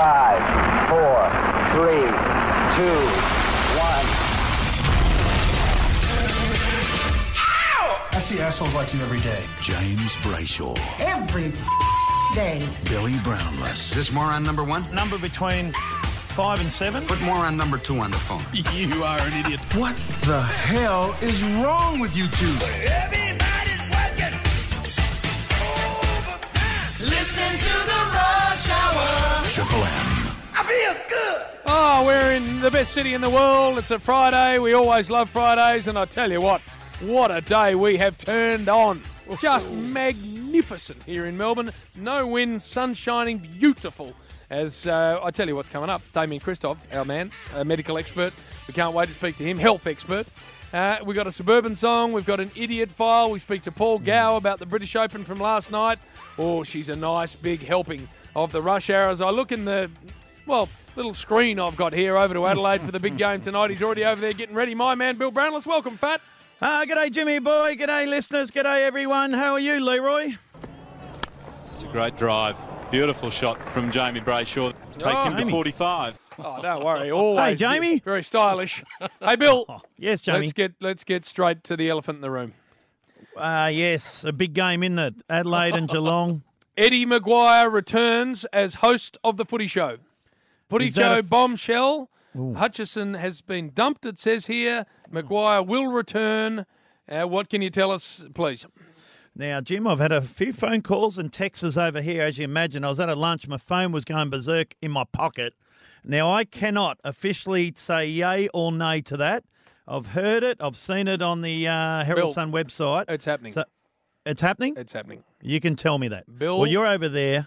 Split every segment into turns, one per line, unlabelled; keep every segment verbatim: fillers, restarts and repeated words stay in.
Five, four, three, two, one.
I see assholes like you every day.
James Brayshaw.
Every day.
Billy Brownless.
Is this moron number one?
Number between five and seven.
Put moron number two on the phone.
You are an idiot.
What the hell is wrong with you two?
Everybody's working overtime. Listening to the Rush Hour.
Triple M.
I feel good.
Oh, we're in the best city in the world. It's a Friday. We always love Fridays. And I tell you what, what a day we have turned on. Just magnificent here in Melbourne. No wind, sun shining, beautiful. As uh, I tell you what's coming up, Damien Christoph, our man, a medical expert. We can't wait to speak to him, health expert. Uh, we've got a suburban song. We've got an idiot file. We speak to Paul Gow about the British Open from last night. Oh, she's a nice big helping of the rush hour. As I look in the, well, little screen I've got here over to Adelaide for the big game tonight. He's already over there getting ready. My man, Bill Brownless. Welcome, Fat.
Ah, g'day, Jimmy boy. G'day, listeners. G'day, everyone. How are you, Leroy?
It's a great drive. Beautiful shot from Jamie Brayshaw. Take
Oh,
him to
Jamie.
forty-five.
Oh, don't worry. Always
Hey, Jamie.
very stylish. Hey, Bill.
Oh, yes, Jamie.
Let's get let's get straight to the elephant in the room.
Ah, yes, a big game in the Adelaide and Geelong.
Eddie Maguire returns as host of the Footy Show. Footy
Is that
Show
a f-
bombshell. Hutchison has been dumped, it says here. Maguire will return. Uh, what can you tell us, please?
Now, Jim, I've had a few phone calls and texts over here. As you imagine, I was at a lunch. My phone was going berserk in my pocket. Now, I cannot officially say yay or nay to that. I've heard it. I've seen it on the uh, Herald
Bill,
Sun website.
It's happening.
So, it's happening?
It's happening.
You can tell me that.
Bill-
Well, you're over there.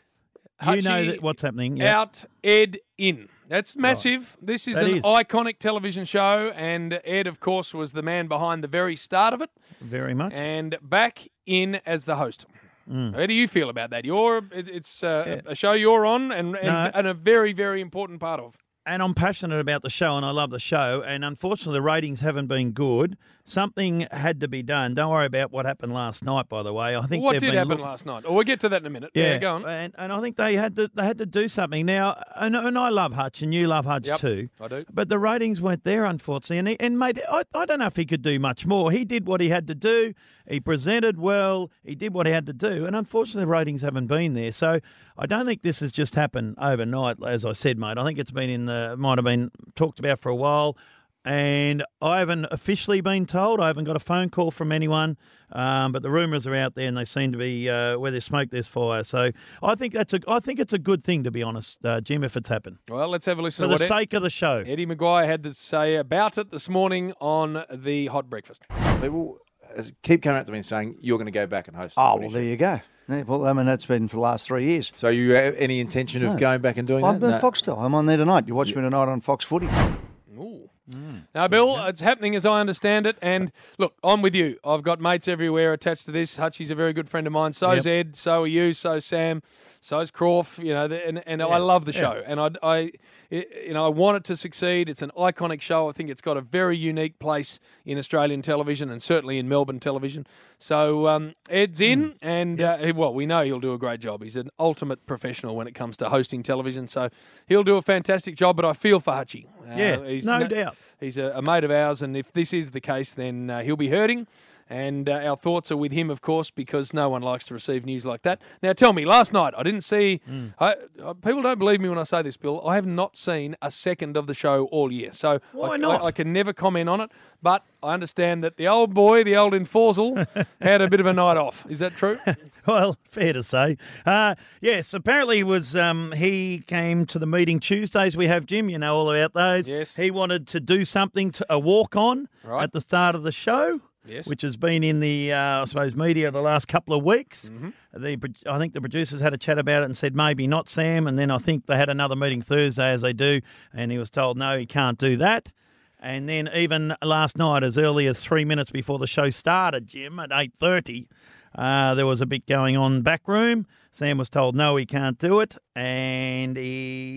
You know
Hutchie
that what's happening. Yeah.
Out, Ed in. That's massive. This is
That
an
is.
iconic television show, and Ed, of course, was the man behind the very start of it,
Very much.
and back in as the host. How do you feel about that? You're it, it's uh,
Mm. Yeah.
a show you're on, and and,
No.
and a very very important part of.
And I'm passionate about the show, and I love the show. And unfortunately, the ratings haven't been good. Something had to be done. Don't worry about what happened last night, by the way. I think
What
they've
did
been
happen
look-
last night? Oh, we'll get to that in a minute.
Yeah,
go on.
And, and I think they had to they had to do something. Now, and, and I love Hutch, and you love Hutch
Yep,
too.
I do.
But the ratings weren't there, unfortunately. And, he, and mate, I, I don't know if he could do much more. He did what he had to do. He presented well. He did what he had to do. And unfortunately, the ratings haven't been there. So I don't think this has just happened overnight, as I said, mate. I think it's been in the, might have been talked about for a while. And I haven't officially been told. I haven't got a phone call from anyone. Um, but the rumours are out there, and they seem to be uh, where there's smoke, there's fire. So I think that's a. I think it's a good thing, to be honest, uh, Jim, if it's happened
Well, let's have a listen
for
to
the
what Ed,
sake of the show.
Eddie Maguire had to say about it this morning on the Hot Breakfast.
People uh, keep coming up to me and saying you're going to go back and host. the
Oh,
footy
well,
show.
there you go. Yeah, well, I mean, that's been for the last three years.
So you have any intention of
No.
going back and doing
I'm
that?
at Foxtel. I'm on there tonight. You watch me tonight on Fox Footy.
Ooh. Now, Bill, it's happening as I understand it. And look, I'm with you. I've got mates everywhere attached to this. Hutchie's a very good friend of mine. So's
Yep.
Ed. So are you. So's Sam. So's Croft. You know, the- and, and I love the
yeah.
show. And I, I, it- you know, I want it to succeed. It's an iconic show. I think it's got a very unique place in Australian television and certainly in Melbourne television. So um, Ed's in, and uh, he- well, we know he'll do a great job. He's an ultimate professional when it comes to hosting television. So he'll do a fantastic job. But I feel for Hutchie. Uh,
Yeah,
he's
no doubt.
He's a, a mate of ours, and if this is the case, then uh, he'll be hurting. And uh, our thoughts are with him, of course, because no one likes to receive news like that. Now, tell me, last night I didn't see.
Mm.
I, uh, people don't believe me when I say this, Bill. I have not seen a second of the show all year, so
Why
I,
not?
I, I can never comment on it. But I understand that the old boy, the old enforcel, had a bit of a night off. Is that true?
Well, fair to say. Uh, yes, apparently it was um, he came to the meeting Tuesdays. We have Jim, you know all about those.
Yes.
He wanted to do something to a walk on
Right.
at the start of the show.
Yes.
Which has been in the, uh, I suppose, media the last couple of weeks.
Mm-hmm.
The pro- I think the producers had a chat about it and said maybe not Sam, and then I think they had another meeting Thursday, as they do, and he was told no, he can't do that. And then even last night, as early as three minutes before the show started, Jim, at eight thirty, uh, there was a bit going on back room. Sam was told no, he can't do it, and he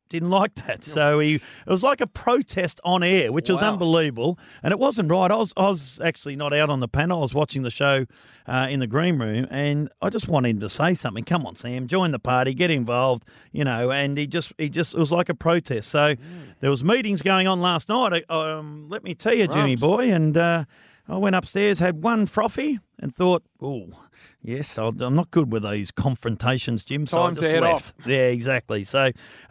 didn't like that. So he it was like a protest on air, which was
Wow.
unbelievable. And it wasn't right. I was I was actually not out on the panel. I was watching the show uh, in the green room, and I just wanted him to say something. Come on, Sam, join the party, get involved, you know. And he just he just it was like a protest. So
Mm.
there was meetings going on last night. Um, let me tell you, Jimmy
Rums.
boy, and uh, I went upstairs, had one frothy, and thought, oh. Yes, I'll- I'm not good with these confrontations, Jim. So I
Time to
just
head
left. Yeah, exactly. So,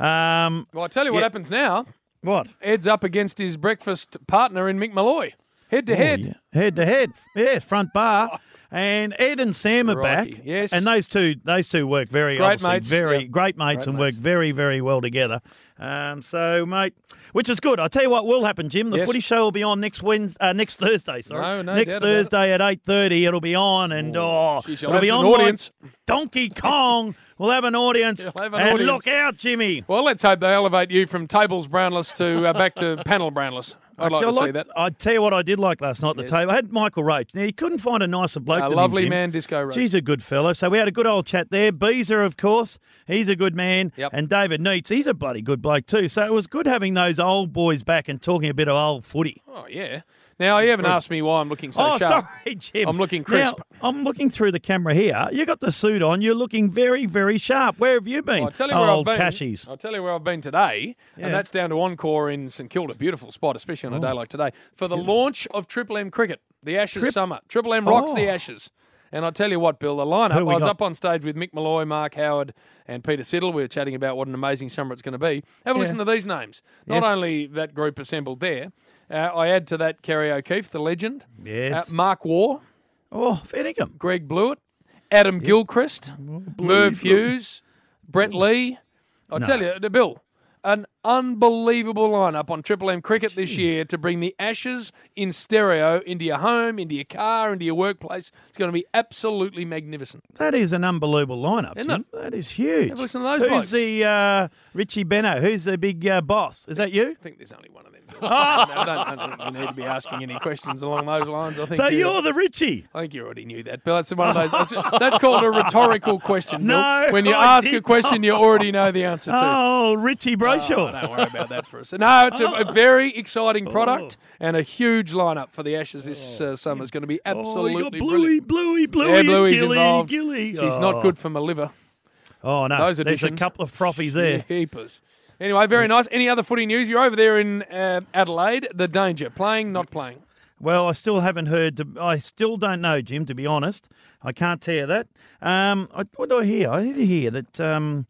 um,
Well, I tell you what
Yeah.
happens now.
what?
Ed's up against his breakfast partner in Mick Malloy. Head to
Oh,
head.
yeah. Head to head. Yeah, front bar. And Ed and Sam are
Crikey,
back.
yes.
And those two those two work very
Great
obviously
mates,
very
yep.
great mates
Great
and
mates.
work very, very well together. Um, so, mate, which is good. I'll tell you what will happen, Jim. The
Yes.
footy show will be on next Wednesday, uh, next Thursday, sorry.
No, no
next
doubt about it.
Thursday at eight thirty it'll be on and oh,
She shall
it'll
have
be
an
on like
audience.
Donkey Kong. We'll have an audience.
She'll have an
and
audience.
look out, Jimmy.
Well, let's hope they elevate you from tables Brownless to uh, back to panel Brownless. I'd like
Actually,
to
I
see that.
I'd tell you what I did like last night at
Yes.
the table. I had Michael Roach. Now, you couldn't find a nicer bloke
A
than
lovely
him, Jim.
man, Disco Roach.
He's a good fellow. So we had a good old chat there. Beezer, of course, he's a good man.
Yep.
And David Neitz, he's a bloody good bloke too. So it was good having those old boys back and talking a bit of old footy.
Oh, yeah. Now, you haven't
good.
asked me why I'm looking so
oh,
sharp.
sorry, Jim.
I'm looking crisp.
Now, I'm looking through the camera here. You got the suit on. You're looking very, very sharp. Where have you been?
Well, I'll tell you where
old
I've been.
Cashies.
I'll tell you where I've been today,
Yeah.
and that's down to Encore in St Kilda. Beautiful spot, especially on a
Oh.
day like today, for the launch of Triple M cricket, the Ashes
Trip-
summer. Triple M rocks
Oh.
the Ashes. And I'll tell you what, Bill, the lineup,
Who
I
we
was
got?
up on stage with Mick Malloy, Mark Howard, and Peter Siddle. We were chatting about what an amazing summer it's going to be. Have a
Yeah.
listen to these names. Not
Yes.
only that group assembled there, uh, I add to that Kerry O'Keefe, the legend,
Yes.
uh, Mark Waugh,
oh, Finnegan.
Greg Blewett, Adam Gilchrist, Merv Hughes, Brett Lee. I
No.
tell you, the Bill, an unbelievable lineup on Triple M cricket this year to bring the Ashes in stereo into your home, into your car, into your workplace. It's going to be absolutely magnificent.
That is an unbelievable lineup,
Isn't
Jim. That is huge.
Have a listen to those
Who's
blokes.
the uh, Richie Benno? Who's the big uh, boss? Is that you?
I think there's only one of them. Bill. I, don't, I don't think you need to be asking any questions along those lines. I think
So
you-
you're the Richie.
I think you already knew that, Bill. That's one of those. That's, that's called a rhetorical question. Bill.
No,
when you
I
ask a
did
question, you already know the answer to.
Oh, Richie
Oh,
Brayshaw.
don't worry about that for us. No, it's a, a very exciting product and a huge lineup for the Ashes this uh, summer. It's going to be
Oh, you
absolutely
got
brilliant.
Bluey, Bluey, Bluey,
Yeah,
and
Bluey's
Gilly,
involved.
Gilly.
She's
Oh.
not good for my liver.
Oh, no.
Those
There's a
additions.
couple of frothies there.
Heapers. Anyway, very nice. Any other footy news? You're over there in uh, Adelaide. The danger. Playing, not playing.
Well, I still haven't heard. To, I still don't know, Jim, to be honest. I can't tell you that. Um, I, what do I hear? I did hear that um,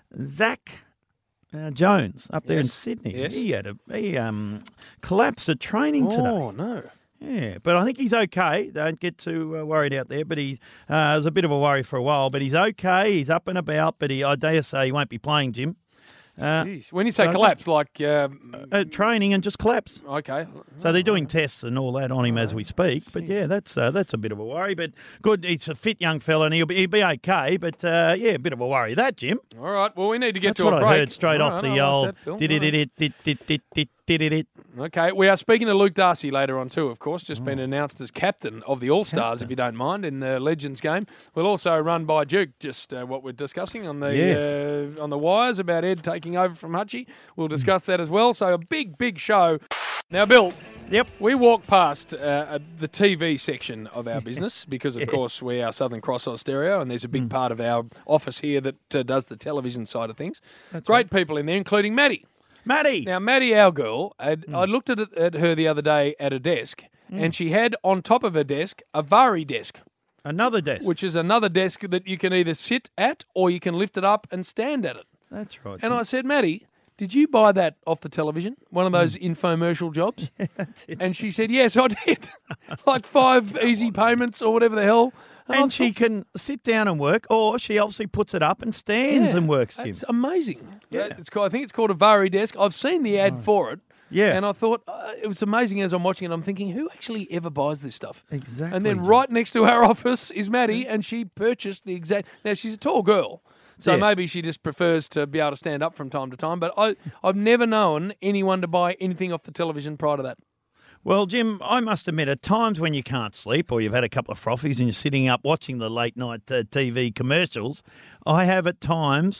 Zach uh, Jones up there in
Yes.
Sydney,
Yes.
he had a he um, collapsed at training today.
Oh, no.
Yeah, but I think he's okay. Don't get too uh, worried out there. But he uh, was a bit of a worry for a while. But he's okay. He's up and about. But he, I dare say, he won't be playing, Jim. Uh,
Jeez. When you say
so
collapse, like, um,
uh, training and just collapse.
okay.
So they're doing tests and all that on him as we speak. But yeah, that's uh, that's a bit of a worry. But good, he's a fit young fella and he'll be, he'll be okay. But uh, yeah, a bit of a worry. That, Jim.
All right. Well, we need to get
That's
to
what
a
I
break.
heard straight
All
off
right,
the
I like
old.
that, Bill.
Did it, did it, did it, did it, did it.
Okay, we are speaking to Luke Darcy later on too, of course, just been announced as captain of the All-Stars, if you don't mind, in the Legends game. We'll also run by Duke just uh, what we're discussing on the
Yes.
uh, on the wires about Ed taking over from Hutchie. We'll discuss that as well. So a big, big show. Now, Bill,
Yep.
we walk past uh, the T V section of our business because, of
Yes.
course, we are Southern Cross Stereo, and there's a big part of our office here that uh, does the television side of things. Great people in there, including Maddie.
Maddie.
Now, Maddie, our girl, had, I looked at, it, at her the other day at a desk, and she had on top of her desk a Vari desk,
Another desk.
which is another desk that you can either sit at or you can lift it up and stand at it.
That's right.
And I said, Maddie, did you buy that off the television? One of those infomercial jobs?
That's it.
And she said, yes, I did. Like five easy payments or whatever the hell. I
And she
thought,
can sit down and work, or she obviously puts it up and stands
yeah,
and works, Jim.
That's amazing.
Yeah.
It's called, I think it's called a Vari desk. I've seen the ad for it.
Yeah.
And I thought, uh, it was amazing as I'm watching it. I'm thinking, who actually ever buys this stuff?
Exactly.
And then
Jim.
right next to our office is Maddie, and she purchased the exact. Now, she's a tall girl. So
Yeah.
maybe she just prefers to be able to stand up from time to time. But I, I've never known anyone to buy anything off the television prior to that.
Well, Jim, I must admit, at times when you can't sleep or you've had a couple of frothies and you're sitting up watching the late night uh, T V commercials, I have at times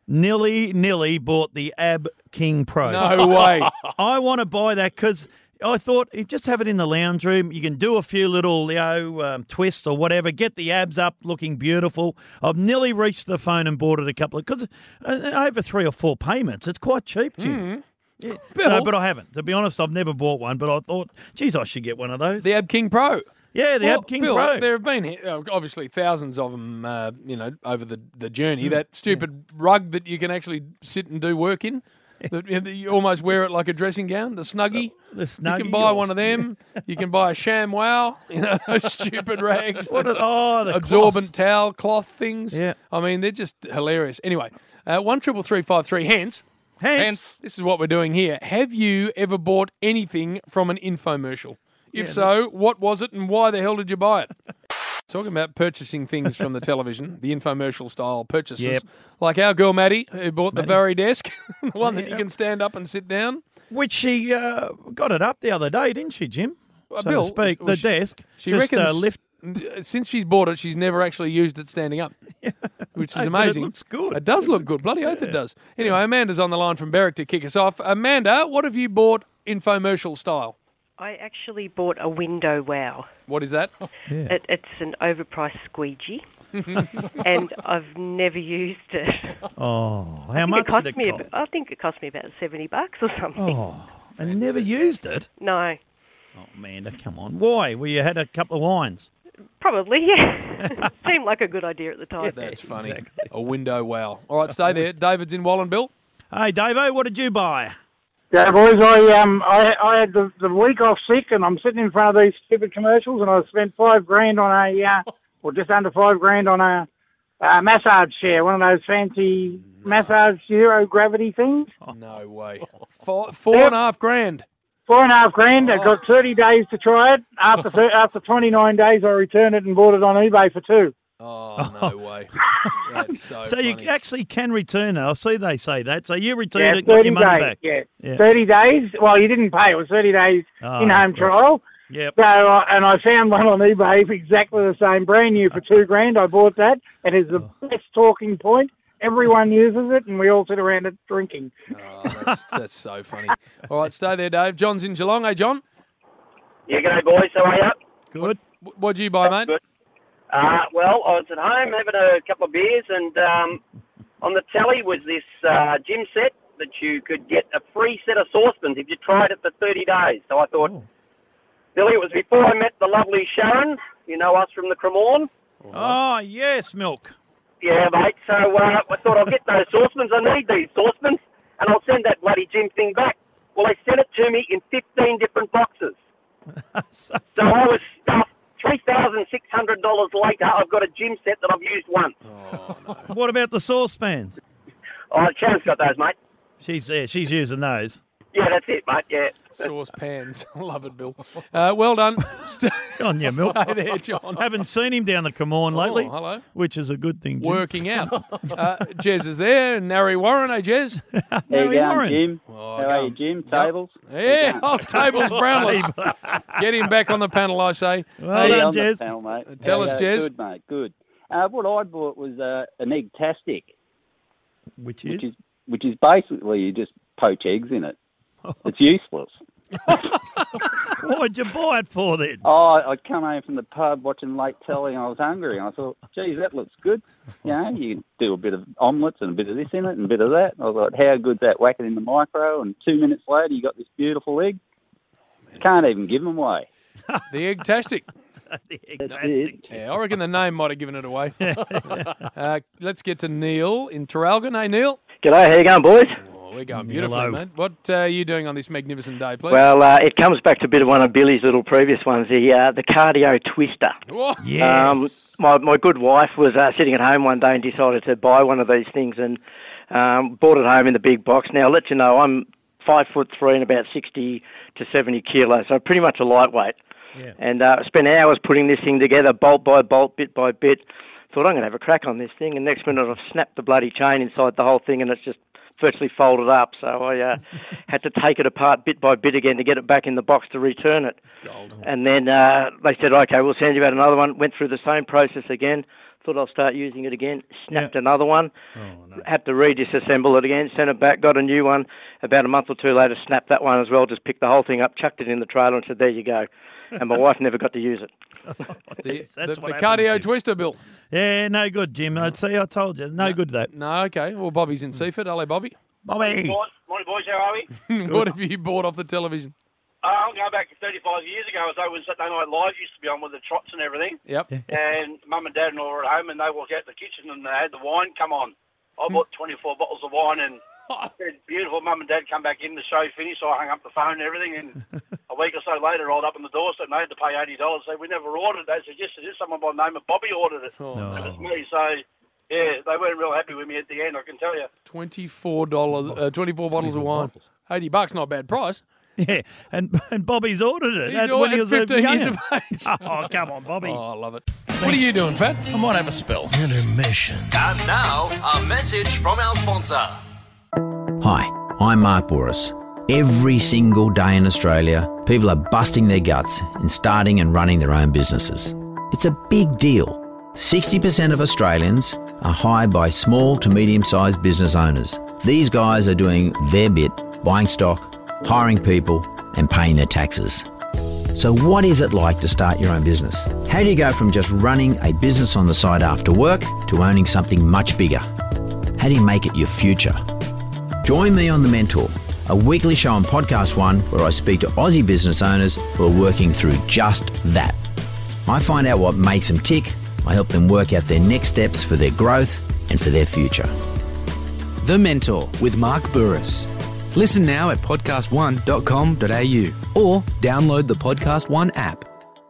Nilly Nilly bought the Ab King Pro.
No way.
I want to buy that because I thought you just have it in the lounge room. You can do a few little, you know, um, twists or whatever. Get the abs up, looking beautiful. I've nearly reached the phone and bought it a couple of because uh, over three or four payments. It's quite cheap, Jim.
Mm.
Yeah.
Bill.
So, but I haven't. To be honest, I've never bought one. But I thought, geez, I should get one of those.
The Ab King Pro.
Yeah, the
well,
Ab King
Bill,
Pro.
There have been uh, obviously thousands of them, uh, you know, over the, the journey. Mm. That stupid yeah. rug that you can actually sit and do work in. That you almost wear it like a dressing gown, the Snuggie.
The Snuggie.
You can buy one of them. You can buy a ShamWow, you know, those stupid rags.
What are, oh, the
absorbent
cloths.
towel, cloth things.
Yeah.
I mean, they're just hilarious. Anyway, uh, one triple three five three. Hence,
hence,
hence, this is what we're doing here. Have you ever bought anything from an infomercial? If
Yeah,
so, what was it and why the hell did you buy it? Talking about purchasing things from the television, the infomercial style purchases,
Yep.
like our girl Maddie, who bought
Maddie.
the Very Desk, the one that you
Yep.
can stand up and sit down.
Which she uh, got it up the other day, didn't she, Jim?
Well,
so
Bill,
to speak.
well,
The
she-
desk.
She
just,
reckons
uh, lift.
since she's bought it, she's never actually used it standing up, which is
Hey, but
amazing.
It looks good.
It does look good. Bloody oath it does. Anyway, Amanda's on the line from Berwick to kick us off. Amanda, what have you bought infomercial style?
I actually bought a window wow.
What is that?
Yeah.
It, it's an overpriced squeegee, and I've never used it.
Oh,
I
how
think
much
it cost
did it
me?
cost?
A, I think it cost me about seventy bucks or something.
Oh, and never used it?
No,
Oh, Amanda, come on. Why? Well, you had a couple of wines.
probably yeah. Seemed like a good idea at the time.
That's funny.
exactly.
A window wow. All right, stay there. David's in Wallenbill.
Hey, Davo, what did you buy?
Yeah, boys, I um, I, I had the, the week off sick, and I'm sitting in front of these stupid commercials, and I spent five grand on a, uh, or just under five grand on a, a massage chair, one of those fancy massage zero gravity things.
No way. Four, four and a half grand.
Four and a half grand.
Oh.
I got thirty days to try it. After th- after twenty-nine days, I returned it and bought it on eBay for two.
Oh, no way. That's so
So
funny.
you actually can return it. I see they say that. So you return
Yeah,
it and got
thirty
your money
days.
back.
Yeah.
Yeah.
thirty days. Well, you didn't pay. It was thirty days
Oh,
in-home
right.
trial.
Yep.
So, uh, and I found one on eBay for exactly the same, brand new for two grand. I bought that. It is the
Oh.
best talking point. Everyone uses it, and we all sit around it drinking.
Oh, that's, that's so funny. All right, stay there, Dave. John's in Geelong. Hey, John.
Yeah, g'day, boys. How are you?
Good.
What, what'd you buy, mate?
Good. Uh, well, I was at home having a couple of beers, and um, on the telly was this uh, gym set that you could get a free set of saucepans if you tried it for thirty days. So I thought,
Oh.
Billy, it was before I met the lovely Sharon. You know us from the Cremorne.
Oh, yes, milk.
Yeah, mate. So uh, I thought I'll get those saucepans. I need these saucepans, and I'll send that bloody gym thing back. Well, they sent it to me in fifteen different boxes.
so,
So I was stuffed. three thousand six hundred dollars later, I've got a gym set that I've used once.
Oh, no.
what about the saucepans?
Oh, Sharon's got those, mate.
She's yeah, she's using those.
Yeah, that's it, mate, yeah.
Saucepans. Love it, Bill. Uh, well done. Stay,
On your milk.
stay there, John.
Haven't seen him down the Cremorne lately.
Oh, hello.
Which is a good thing, Jim.
Working out. Uh, Jez is there. And Narry Warren. Hey, Jez.
How
Narry
you going,
Warren.
Jim?
Oh,
How
go
are
on.
you, Jim?
Yep.
Tables?
Yeah, oh, tables Brownless. Get him back on the panel, I say.
Well
Hey,
done,
on the
Jez.
panel, mate.
Tell
Yeah,
us,
yeah,
Jez.
Good, mate, good. Uh, what I bought was uh, an egg-tastic,
Which is?
which is which is basically you just poach eggs in it. It's useless.
What'd you buy it for then?
Oh, I'd come home from the pub watching late telly and I was hungry and I thought, geez, that looks good. You know, you can do a bit of omelettes and a bit of this in it and a bit of that. I thought, how good's that? Whack it in the micro and two minutes later you got this beautiful egg. Can't even give them away.
The Egg-tastic.
the
That's
Egg-tastic.
it.
Yeah, I reckon the name might have given it away. uh, let's get to Neil in Traralgon. Hey, Neil.
G'day, how you going, boys?
Oh, we're going beautifully,
Hello.
mate. What uh, are you doing on this magnificent day, please?
Well, uh, it comes back to a bit of one of Billy's little previous ones, the uh, the cardio twister.
Whoa.
Yes.
Um, my my good wife was uh, sitting at home one day and decided to buy one of these things and um, bought it home in the big box. Now, I'll let you know, I'm five foot three and about sixty to seventy kilos, so pretty much a lightweight.
Yeah.
And uh, spent hours putting this thing together, bolt by bolt, bit by bit. Thought, I'm going to have a crack on this thing, and next minute I've snapped the bloody chain inside the whole thing and it's just virtually folded up. So I uh, had to take it apart bit by bit again to get it back in the box to return it.
Gold.
And then uh, they said, okay, we'll send you out another one. Went through the same process again. Thought I'll start using it again. Snapped
Yeah.
another one.
Oh, no.
Had to re-disassemble it again. Sent it back. Got a new one. About a month or two later, snapped that one as well. Just picked the whole thing up, chucked it in the trailer, and said, "There you go." And my wife never got to use it.
The,
That's
the,
what
the
happens,
cardio
Jim.
twister, Bill.
Yeah, no good, Jim. I'd see, I told you. No, good, that.
No, okay. Well, Bobby's in Seaford. Hello, Bobby.
Bobby.
Morning, boys. How are we?
What have you bought off the television?
Uh, I'm going back thirty-five years ago. I was over when Saturday Night Live used to be on with the trots and everything.
Yep.
And Mum and Dad and all were at home, and they walked out the kitchen and they had the wine come on. I bought twenty-four bottles of wine, and said, beautiful. Mum and Dad come back in, the show finished, so I hung up the phone and everything, and a week or so later, rolled up on the door, said they had to pay eighty dollars. Said, we never ordered it. They said, yes, it is. Someone by the name of Bobby ordered it.
Oh,
It was me, so... Yeah, they weren't real happy with me at the end, I can tell you.
Twenty-four dollars, uh, twenty-four bottles of wine. Eighty bucks, not a bad price.
Yeah, and and Bobby's ordered it.
He's
at-
ordered
when he was a
fifteen years
young'un.
of age.
Oh, come on, Bobby.
Oh, I love it. What are you doing, Fat?
I might have a spell.
Intermission.
And now, a message from our sponsor.
Hi, I'm Mark Bouris. Every single day in Australia, people are busting their guts in starting and running their own businesses. It's a big deal. sixty percent of Australians are hired by small to medium-sized business owners. These guys are doing their bit, buying stock, hiring people, and paying their taxes. So what is it like to start your own business? How do you go from just running a business on the side after work to owning something much bigger? How do you make it your future? Join me on The Mentor, a weekly show on Podcast One where I speak to Aussie business owners who are working through just that. I find out what makes them tick. I help them work out their next steps for their growth and for their future.
The Mentor with Mark Burris. Listen now at podcast one dot com dot a u or download the Podcast One app.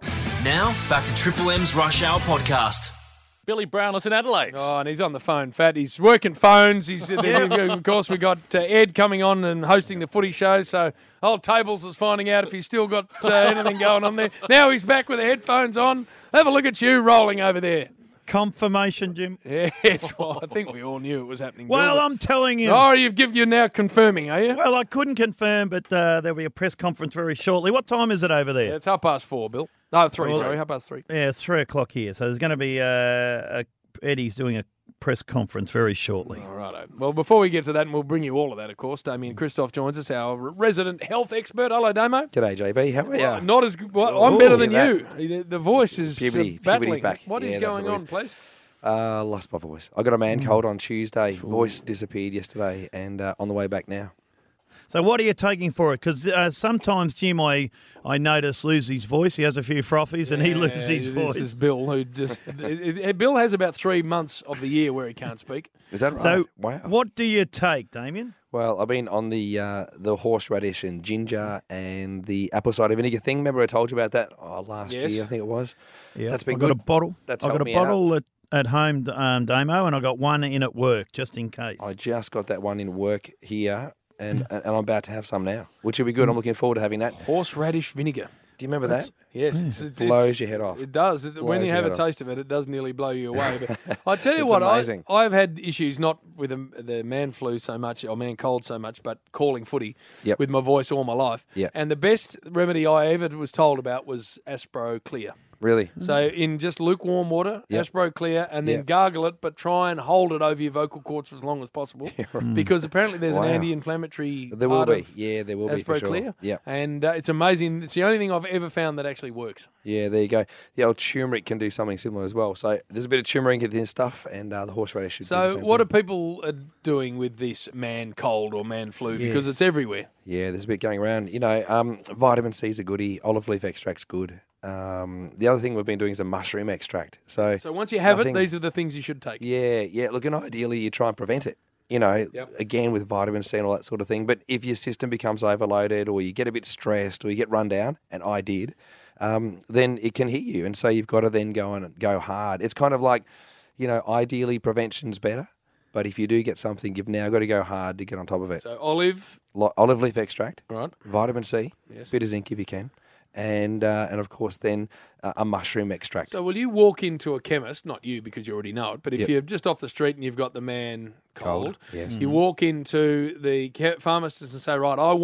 Now, back to Triple M's Rush Hour podcast.
Billy Brownless in Adelaide. Oh, and he's on the phone, Fat. He's working phones. He's Of course, we got uh, Ed coming on and hosting the footy show, so old Tables is finding out if he's still got uh, anything going on there. Now he's back with the headphones on. Have a look at you rolling over there.
Confirmation, Jim.
Yes, well, I think we all knew it was happening.
Well,
Bill.
I'm telling you.
Oh, you've given, you're now confirming, are you?
Well, I couldn't confirm, but uh, there'll be a press conference very shortly. What time is it over there?
Yeah, it's half past four, Bill. No, three,
Well,
sorry, half past three.
Yeah, it's three o'clock here. So there's going to be uh, a, Eddie's doing a press conference very shortly.
All right. Well, before we get to that, and we'll bring you all of that, of course, Damien Christoph joins us, our resident health expert. Hello, Damo.
G'day, J B. How are you?
Well, not as good. Well, I'm
Oh,
better than
yeah,
you. The, the voice is
Puberty,
uh, battling.
puberty's back.
What is
Yeah, that's
going
what it
on,
is.
please?
Uh, lost my voice. I got a man cold on Tuesday. Voice disappeared yesterday, and uh, on the way back now.
So what are you taking for it? Because uh, sometimes Jim, I, I notice, lose his voice. He has a few frothies and he loses his
this
voice.
is Bill, who just... it- it- Bill has about three months of the year where he can't speak.
Is that right?
So
wow.
what do you take, Damien?
Well, I've been on the uh, the horseradish and ginger and the apple cider vinegar thing. Remember I told you about that oh, last
Yes.
year, I think it was.
Yeah,
That's been
I've got
good.
a bottle.
That's
I've got
helped
a
me out.
bottle at, at home, um, Damo, and I got one in at work just in case.
I just got that one in work here, and, and I'm about to have some now, which will be good. I'm looking forward to having that.
Horseradish vinegar.
Do you remember that?
Yes, it's,
It
it's,
blows
it's-
your head off.
It does. It, when
Blows
you
your
have a
head off.
taste of it, it does nearly blow you away. But I tell you
It's
what, I,
amazing.
I've had issues not with the, the man flu so much or man cold so much, but calling footy
Yep.
with my voice all my life.
Yep.
And the best remedy I ever was told about was Aspro Clear.
Really?
So in just lukewarm water,
Yep.
Aspro Clear, and then
Yep.
gargle it, but try and hold it over your vocal cords for as long as possible, because apparently there's
Wow.
an anti-inflammatory
There will
part
be.
of
Yeah, there will be for
Aspro
sure.
Clear.
Yep.
And uh, it's amazing. It's the only thing I've ever found that actually works.
Yeah, there you go. The old turmeric can do something similar as well. So there's a bit of turmeric in this stuff, and uh, the horseradish should do the
So
same
what
thing.
are people uh, doing with this man cold or man flu? Because
Yes.
it's everywhere.
Yeah, there's a bit going around. You know, um, vitamin C's a goodie. Olive leaf extract's good. Um, the other thing we've been doing is a mushroom extract. So,
So once you have
nothing-
it, these are the things you should take.
Yeah, yeah. Look, and ideally you try and prevent it. You know,
Yep.
again with vitamin C and all that sort of thing. But if your system becomes overloaded, or you get a bit stressed, or you get run down, and I did, um, then it can hit you, and so you've got to then go and go hard. It's kind of like, you know, ideally prevention's better, but if you do get something, you've now got to go hard to get on top of it.
So olive,
Lo- olive leaf extract,
right?
Vitamin C,
Yes.
bit of zinc if you can, and uh, and of course then uh, a mushroom extract.
So will you walk into a chemist, not you because you already know it, but if
Yep.
you're just off the street and you've got the man cold,
Cold, yes.
you walk into the ca- pharmacist and say, right, I want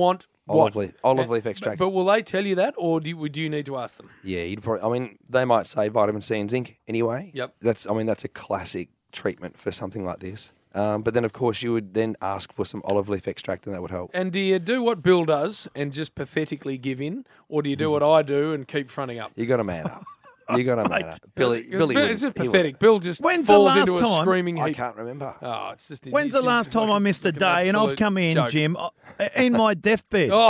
Olive
What?
leaf, olive
And-
leaf extract.
But, but will they tell you that, or do you, would you need to ask them?
Yeah, you'd probably. I mean, they might say vitamin C and zinc anyway.
Yep.
That's. I mean, that's a classic treatment for something like this. Um, but then, of course, you would then ask for some olive leaf extract, and that would help.
And do you do what Bill does and just pathetically give in, or do you do what I do and keep fronting up?
You got to man up. You got to man up. Billy.
It's
Billy.
Bill-
wouldn't.
it's just
He
pathetic.
wouldn't.
Bill just
When's the
falls
last
into a
time-
screaming
I
heap.
can't remember.
Oh, it's just.
When's the
it's
last time I missed a
like an
day and I've
absolute
come in,
joke.
Jim, uh, in my deathbed?
Oh.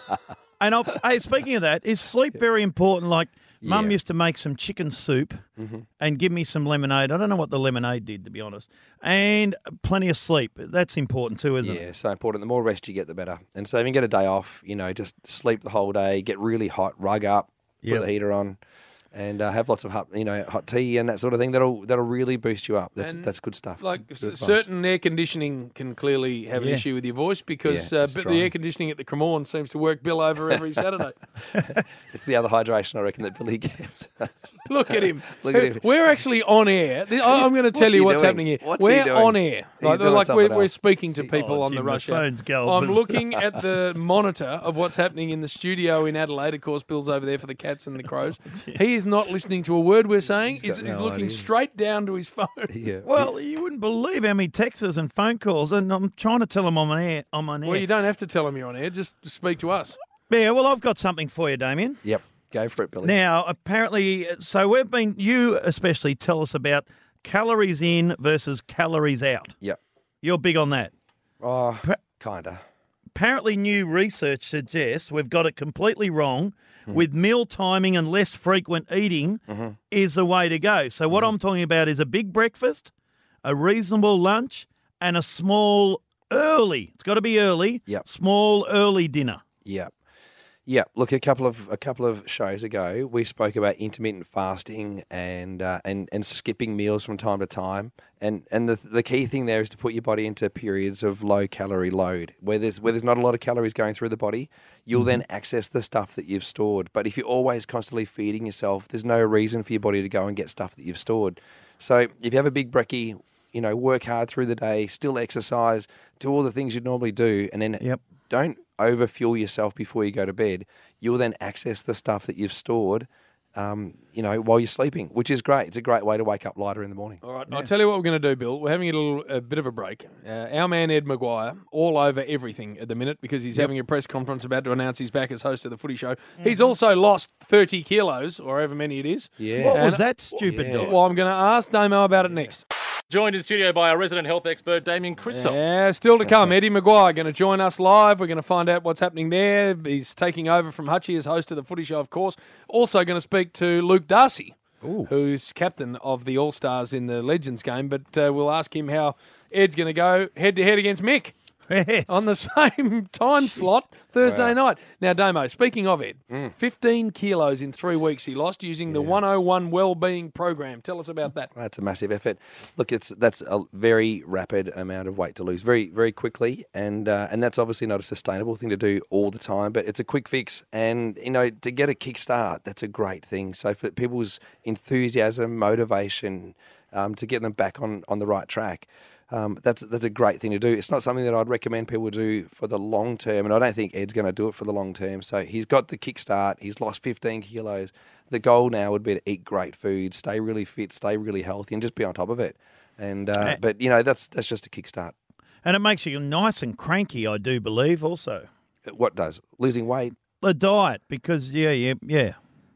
And I've, hey, speaking of that, is sleep very important? Like, Mum
Yeah.
used to make some chicken soup
Mm-hmm.
and give me some lemonade. I don't know what the lemonade did, to be honest. And plenty of sleep. That's important too, isn't
Yeah,
it?
so important. The more rest you get, the better. And so if you can get a day off, you know, just sleep the whole day, get really hot, rug up,
Yep.
put the heater on, and uh, have lots of hot, you know, hot tea and that sort of thing. That'll that'll really boost you up. That's
And
that's good stuff.
Like
Good
s-
advice.
certain air conditioning can clearly have an
Yeah.
issue with your voice because
Yeah,
uh,
it's
but the
dry.
air conditioning at the Cremorne seems to work Bill over every Saturday.
It's the other hydration I reckon that Billy gets.
Look at him.
Look at him.
We're actually on air. The- I- I'm going to
What's
tell
he
you what's
doing?
happening here.
What's he
we're
doing?
on air.
He's
Like,
doing
like
something
we're, we're
else.
speaking to people
Oh,
on the
Jim,
rush
the
hour.
phone's going.
I'm looking at the monitor of what's happening in the studio in Adelaide. Of course, Bill's over there for the cats and the crows. He is not listening to a word we're saying. He's,
got
he's
no
looking
idea.
straight down to his phone.
Yeah.
Well, you wouldn't believe how many texts and phone calls, and I'm trying to tell them I'm on air. I'm on air.
Well, you don't have to tell him you're on air. Just speak to us.
Yeah, well, I've got something for you, Damien.
Yep. Go for it, Billy.
Now, apparently, so we've been, you especially tell us about calories in versus calories out.
Yep.
You're big on that.
Oh,
Pa-
kinda.
Apparently, new research suggests we've got it completely wrong.
Hmm.
With meal timing and less frequent eating
Mm-hmm.
is the way to go. So what I'm talking about is a big breakfast, a reasonable lunch, and a small early. It's got to be early.
Yep.
Small early dinner.
Yep. Yeah, look, a couple of a couple of shows ago, we spoke about intermittent fasting and uh, and and skipping meals from time to time. And and the the key thing there is to put your body into periods of low calorie load, where there's where there's not a lot of calories going through the body. You'll then access the stuff that you've stored. But if you're always constantly feeding yourself, there's no reason for your body to go and get stuff that you've stored. So if you have a big brekkie, you know, work hard through the day, still exercise, do all the things you'd normally do, and then
Yep.
don't overfuel yourself before you go to bed. You'll then access the stuff that you've stored, um, you know, while you're sleeping, which is great. It's a great way to wake up lighter in the morning.
All right, I'll tell you what we're going to do, Bill. We're having a little a bit of a break. Uh, our man Ed Maguire, all over everything at the minute because he's having a press conference about to announce he's back as host of the Footy Show. He's also lost thirty kilos, or however many it is.
Yeah.
What
And-
was that stupid
Yeah.
diet?
Well, I'm going to ask Damo about it next.
Joined in studio by our resident health expert, Damien Christoph.
Yeah, still to come. Eddie Maguire going to join us live. We're going to find out what's happening there. He's taking over from Hutchie as host of the Footy Show, of course. Also going to speak to Luke Darcy, who's captain of the All-Stars in the Legends game. But uh, we'll ask him how Ed's going to go head-to-head against Mick.
Yes.
On the same time slot Thursday
Wow.
night. Now, Damo, speaking of Ed, fifteen kilos in three weeks he lost using the one oh one Wellbeing Program. Tell us about that.
That's a massive effort. Look, it's that's a very rapid amount of weight to lose, very very quickly, and uh, and that's obviously not a sustainable thing to do all the time. But it's a quick fix, and you know, to get a kickstart, that's a great thing. So for people's enthusiasm, motivation, um, to get them back on on the right track. Um, that's that's a great thing to do. It's not something that I'd recommend people do for the long term, and I don't think Ed's going to do it for the long term. So he's got the kickstart. He's lost fifteen kilos. The goal now would be to eat great food, stay really fit, stay really healthy, and just be on top of it. And uh, but you know that's that's just a kickstart.
And it makes you nice and cranky, I do believe, also.
What does losing weight?
The diet, because, yeah, yeah, yeah.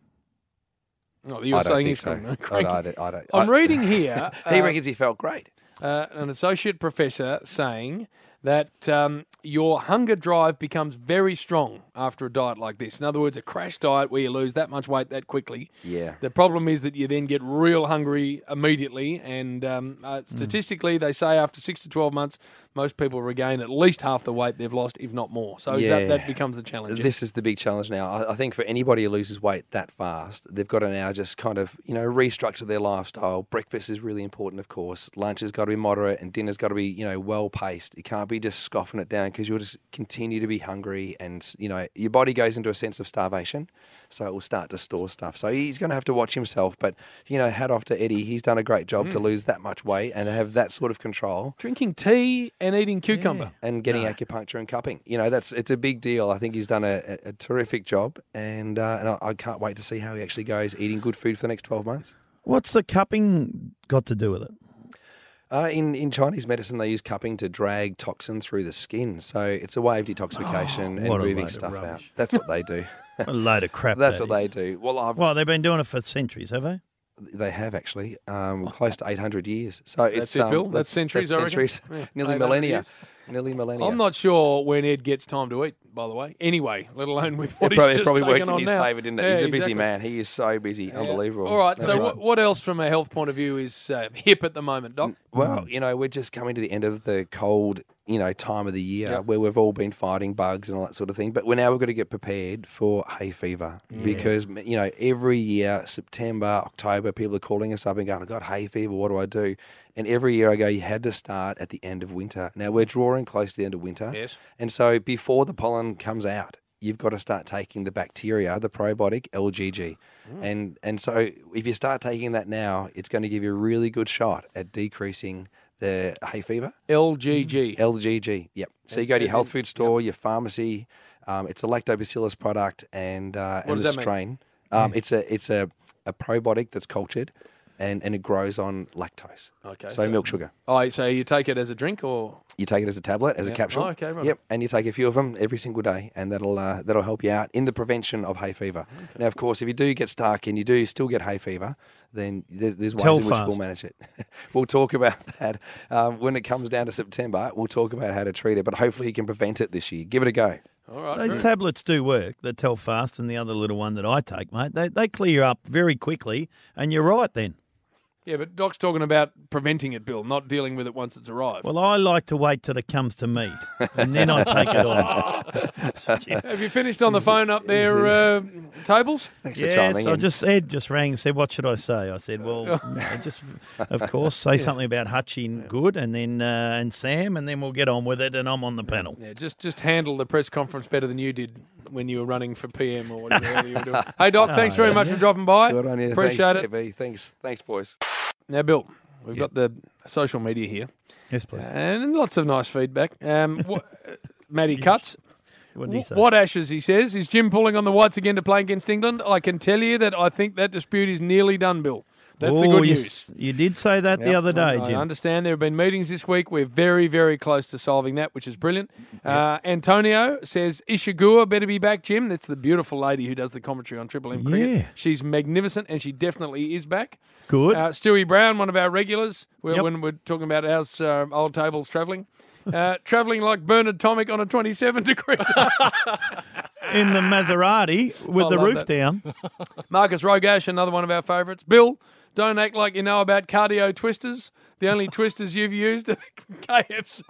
Oh, you're
I don't
saying
think
he's
so.
gone
I
cranky.
don't- I don't-
I'm
I-
reading here.
He
uh,
reckons he felt great.
Uh, an associate professor saying that um, your hunger drive becomes very strong after a diet like this. In other words, a crash diet where you lose that much weight that quickly.
Yeah.
The problem is that you then get real hungry immediately, and um, uh, statistically, they say after six to twelve months, most people regain at least half the weight they've lost, if not more. So
Yeah.
that, that becomes the challenge.
This is the big challenge now. I, I think for anybody who loses weight that fast, they've got to now just kind of, you know, restructure their lifestyle. Breakfast is really important, of course. Lunch has got to be moderate, and dinner's got to be, you know, well paced. It can't be be just scoffing it down because you'll just continue to be hungry and, you know, your body goes into a sense of starvation, so it will start to store stuff. So he's going to have to watch himself, but, you know, hat off to Eddie. He's done a great job
Mm.
to lose that much weight and have that sort of control.
Drinking tea and eating cucumber.
And getting acupuncture and cupping. You know, that's it's a big deal. I think he's done a, a, a terrific job, and, uh, and I, I can't wait to see how he actually goes eating good food for the next twelve months.
What's the cupping got to do with it?
Uh, in, in Chinese medicine, they use cupping to drag toxin through the skin. So it's a way of detoxification
Oh, what
and
a
moving
load of
stuff out.
rubbish.
That's what they do.
A load of crap.
That's
that
what they
is.
do. Well, I've,
Well, they've been doing it for centuries, have they?
they have actually, um, close to eight hundred years. So
That's
it's
it,
um,
Bill? That's centuries,
that's
I reckon?
centuries.
Yeah,
Nearly
eight hundred
millennia.
years.
Nearly millennia.
I'm not sure when Ed gets time to eat, by the way. Anyway, let alone with what
It
he's
probably,
just
probably
taken
worked in
on
his
now.
favour, didn't it?
Yeah,
He's a busy
exactly.
man. He is so busy.
Yeah.
Unbelievable.
All right,
That's
so what, what else from a health point of view is uh, hip at the moment, Doc?
Well, you know, we're just coming to the end of the cold, you know, time of the year
Yep.
where we've all been fighting bugs and all that sort of thing. But we're now we've got to get prepared for hay fever because, you know, every year, September, October, people are calling us up and going, I've got hay fever, what do I do? And every year I go, you had to start at the end of winter. Now, we're drawing close to the end of winter.
Yes.
And so before the pollen comes out, you've got to start taking the bacteria, the probiotic L G G. And and so if you start taking that now, it's going to give you a really good shot at decreasing the hay fever.
L G G.
L G G, yep. So you go to your health food store, your pharmacy. Um, it's a lactobacillus product and uh,
What
and
does
the
that mean?
strain. Um, It's a it's a, a probiotic that's cultured, and, and it grows on lactose.
Okay,
So,
so-
milk sugar.
Oh, so you take it as a drink or?
You take it as a tablet, as
Yeah.
a capsule.
Oh, okay, right.
Yep, and you take a few of them every single day, and that'll uh, that'll help you out in the prevention of hay fever. Now, of course, if you do get stuck and you do still get hay fever, then there's, there's ways in which
Telfast.
we'll manage it. We'll talk about that um, when it comes down to September. We'll talk about how to treat it, but hopefully you can prevent it this year. Give it a go.
All right.
Those
very-
tablets do work, the Telfast and the other little one that I take, mate. They, they clear up very quickly, and you're right then.
Yeah, but Doc's talking about preventing it, Bill, not dealing with it once it's arrived.
Well, I like to wait till it comes to me, and then I take it on.
Have you finished on the phone up there, uh, Tables?
Thanks for
Yes,
chiming
I
in.
just Ed just rang and said, "What should I say?" I said, "Well, I just, of course, say something about Hutchie good, and then uh, and Sam, and then we'll get on with it." And I'm on the panel.
Yeah, just just handle the press conference better than you did when you were running for P M or whatever the hell you were doing. Hey, Doc, thanks very much for dropping by.
Good on you.
Appreciate
Thanks,
it.
J B. Thanks, thanks, boys.
Now, Bill, we've got the social media here.
Yes, please.
And lots of nice feedback. Um, what, uh, Matty Cuts.
What did he say?
What ashes, he says. Is Jim pulling on the whites again to play against England? I can tell you that I think that dispute is nearly done, Bill. That's the
Oh,
good
you
news.
s- You did say that the
Yep,
other day,
I
Jim.
understand there have been meetings this week. We're very, very close to solving that, which is brilliant. Uh, Antonio says Ishigua better be back, Jim. That's the beautiful lady who does the commentary on Triple M cricket.
Yeah.
She's magnificent, and she definitely is back.
Good.
Uh, Stewie Brown, one of our regulars, when,
Yep.
when we're talking about how's uh, old tables travelling. Uh, travelling like Bernard Tomic on a twenty-seven degree day.
In the Maserati with
I
the
love
roof
that.
down.
Marcus Rogash, another one of our favourites. Bill, don't act like you know about cardio twisters. The only twisters you've used are K F C.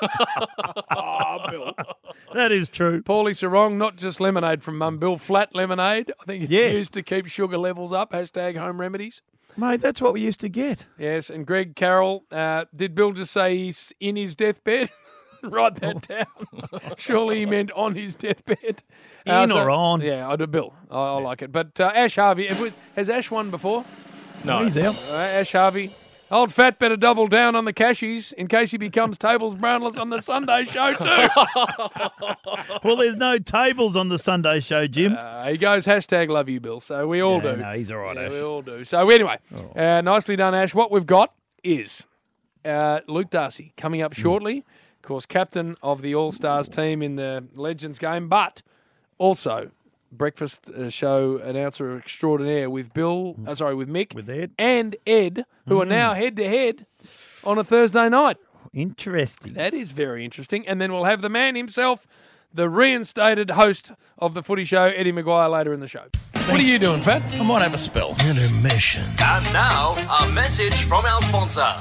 Oh, Bill.
That is true.
Paulie Sarong, not just lemonade from Mum, Bill. Flat lemonade. I think it's
Yes.
used to keep sugar levels up. Hashtag home remedies.
Mate, that's what we used to get.
Yes, and Greg Carroll, uh, did Bill just say he's in his deathbed? Write that down. Surely he meant on his deathbed.
In or on?
Yeah, I do, Bill. I, I like it. But uh, Ash Harvey, have we- has Ash won before?
No. He's out.
Uh, Ash Harvey. Old Fat better double down on the cashies in case he becomes Tables Brownless on the Sunday show too.
Well, there's no tables on the Sunday show, Jim.
Uh, he goes hashtag love you, Bill. So we all
Yeah,
do.
no, he's all right,
Yeah,
Ash.
we all do. So anyway, uh, nicely done, Ash. What we've got is uh, Luke Darcy coming up shortly. Of course, captain of the All Stars team in the Legends game, but also breakfast uh, show announcer extraordinaire with Bill, uh, sorry, with Mick,
With Ed.
and Ed, who are now head to head on a Thursday night.
Interesting.
That is very interesting. And then we'll have the man himself, the reinstated host of the Footy Show, Eddie Maguire, later in the show. What are you doing, Fat?
I might have a spell.
Intermission.
And now, a message from our sponsor.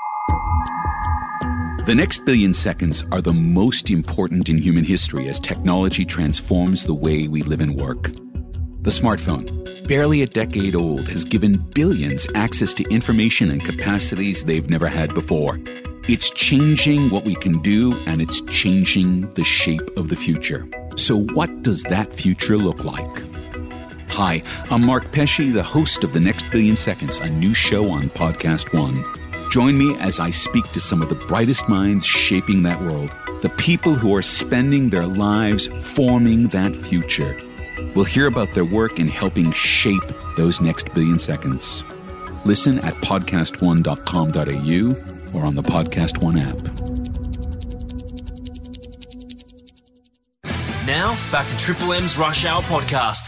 The next billion seconds are the most important in human history as technology transforms the way we live and work. The smartphone, barely a decade old, has given billions access to information and capacities they've never had before. It's changing what we can do, and it's changing the shape of the future. So what does that future look like? Hi, I'm Mark Pesce, the host of The Next Billion Seconds, a new show on Podcast One. Join me as I speak to some of the brightest minds shaping that world, the people who are spending their lives forming that future. We'll hear about their work in helping shape those next billion seconds. Listen at podcast one dot com dot a u or on the Podcast One app.
Now, back to Triple M's Rush Hour podcast.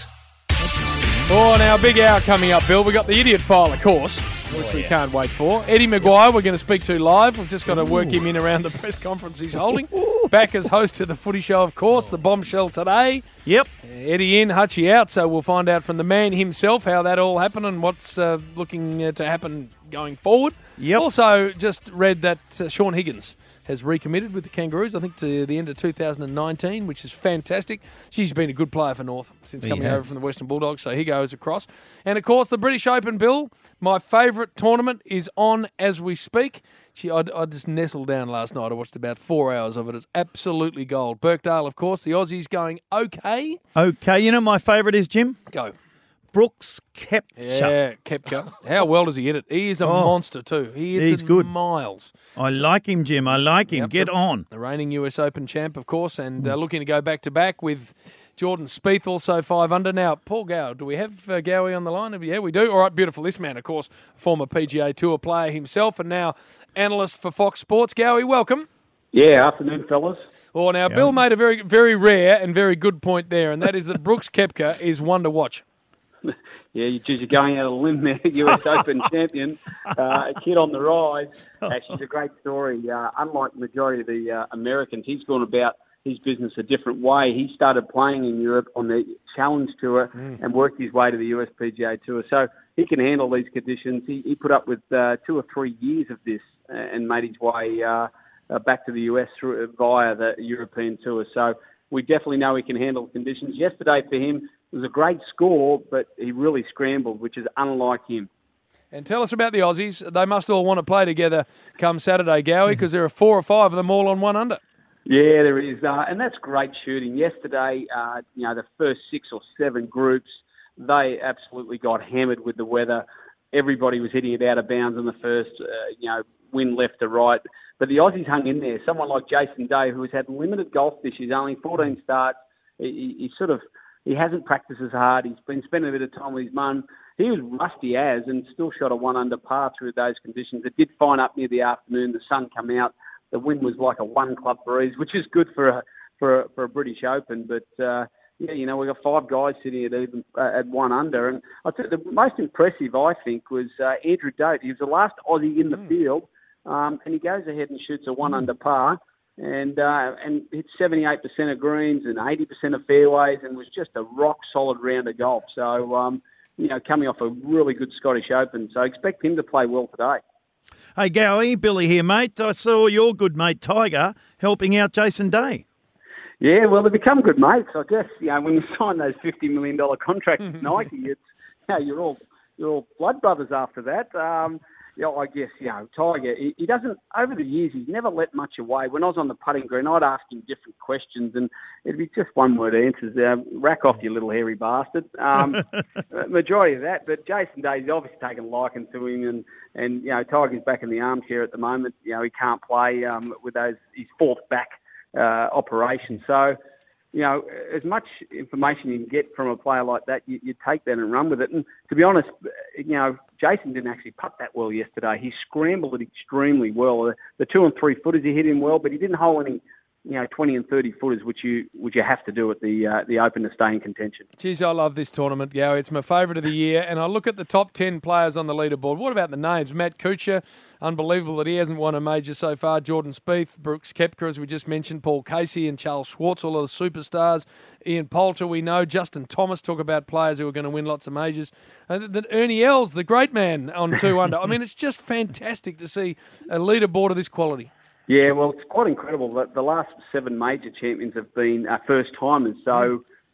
Oh, now, big hour coming up, Bill. We've got the idiot file, of course, which
Oh,
we
yeah.
can't wait for. Eddie Maguire, we're going to speak to live. We've just got to work him in around the press conference he's holding. Back as host of the Footy Show, of course, the bombshell today.
Yep.
Uh, Eddie in, Hutchie out, so we'll find out from the man himself how that all happened and what's uh, looking uh, to happen going forward.
Yep.
Also, just read that uh, Sean Higgins has recommitted with the Kangaroos, I think, to the end of two thousand nineteen, which is fantastic. She's been a good player for North since
He
coming
has.
over from the Western Bulldogs, so he goes across. And, of course, the British Open, Bill, my favourite tournament, is on as we speak. Gee, I, I just nestled down last night. I watched about four hours of it. It's absolutely gold. Birkdale, of course, the Aussies going okay.
Okay, you know my favourite is, Jim?
Go.
Brooks Koepka.
Yeah, Koepka. How well does he hit it? He is a
Oh,
monster too. He hits
he's
it
good.
miles.
I like him, Jim. I like him.
Yep,
Get
the-
on.
The reigning U S Open champ, of course, and uh, looking to go back-to-back with Jordan Spieth, also five under. Now, Paul Gow, do we have uh, Gowie on the line? Yeah, we do. All right, beautiful. This man, of course, former P G A Tour player himself and now analyst for Fox Sports. Gowie, welcome.
Yeah, afternoon, fellas.
Oh, now, Bill made a very, very rare and very good point there, and that is that Brooks Koepka is one to watch.
Yeah, you choose you're going out on a limb there, U S Open champion, uh, a kid on the rise. Actually, it's a great story. Uh, unlike the majority of the uh, Americans, he's gone about his business a different way. He started playing in Europe on the Challenge Tour
Mm.
and worked his way to the U S P G A Tour. So he can handle these conditions. He, he put up with uh, two or three years of this uh, and made his way uh, uh, back to the U S through, via the European Tour. So we definitely know he can handle the conditions. Yesterday for him, it was a great score, but he really scrambled, which is unlike him.
And tell us about the Aussies. They must all want to play together come Saturday, Gowie, because there are four or five of them all on one under.
Yeah, there is, uh, and that's great shooting. Yesterday, uh, you know, the first six or seven groups, they absolutely got hammered with the weather. Everybody was hitting it out of bounds on the first, uh, you know, wind left to right. But the Aussies hung in there. Someone like Jason Day, who has had limited golf this year, only fourteen starts, he, he sort of, he hasn't practiced as hard. He's been spending a bit of time with his mum. He was rusty as and still shot a one under par through those conditions. It did fine up near the afternoon. The sun come out. The wind was like a one club breeze, which is good for a for a, for a British Open. But uh, yeah, you know, we got five guys sitting at even uh, at one under, and I think the most impressive I think was uh, Andrew Dote. He was the last Aussie in the
Mm.
field, um, and he goes ahead and shoots a one under par. And uh, and hit seventy-eight percent of greens and eighty percent of fairways, and was just a rock solid round of golf. So um, you know, coming off a really good Scottish Open, so expect him to play well today.
Hey, Gowie, Billy here, mate. I saw your good mate Tiger helping out Jason Day.
Yeah, well, they become good mates, I guess. You know, when you sign those fifty million dollars contracts with Nike, it's you know, you're all you're all blood brothers after that. Um, you know, I guess, you know, Tiger, he, he doesn't, over the years, he's never let much away. When I was on the putting green, I'd ask him different questions, and it'd be just one-word answers. Uh, rack off, you little hairy bastard. Um, majority of that. But Jason Day's obviously taken a liking to him, and, and, you know, Tiger's back in the armchair at the moment. You know, he can't play um, with those his fourth back uh, operation. So, you know, as much information you can get from a player like that, you, you take that and run with it. And to be honest, you know, Jason didn't actually putt that well yesterday. He scrambled it extremely well. The, the two and three footers he hit him well, but he didn't hole any, you know, twenty and thirty footers, which you which you have to do at the uh, the Open to stay in contention.
Geez, I love this tournament, Gowie. It's my favourite of the year. And I look at the top ten players on the leaderboard. What about the names? Matt Kuchar, unbelievable that he hasn't won a major so far. Jordan Spieth, Brooks Koepka, as we just mentioned, Paul Casey and Charles Schwartz, all of the superstars. Ian Poulter, we know. Justin Thomas, talk about players who are going to win lots of majors. And then Ernie Els, the great man, on two under. I mean, it's just fantastic to see a leaderboard of this quality.
Yeah, well, it's quite incredible that the last seven major champions have been uh, first-timers. So,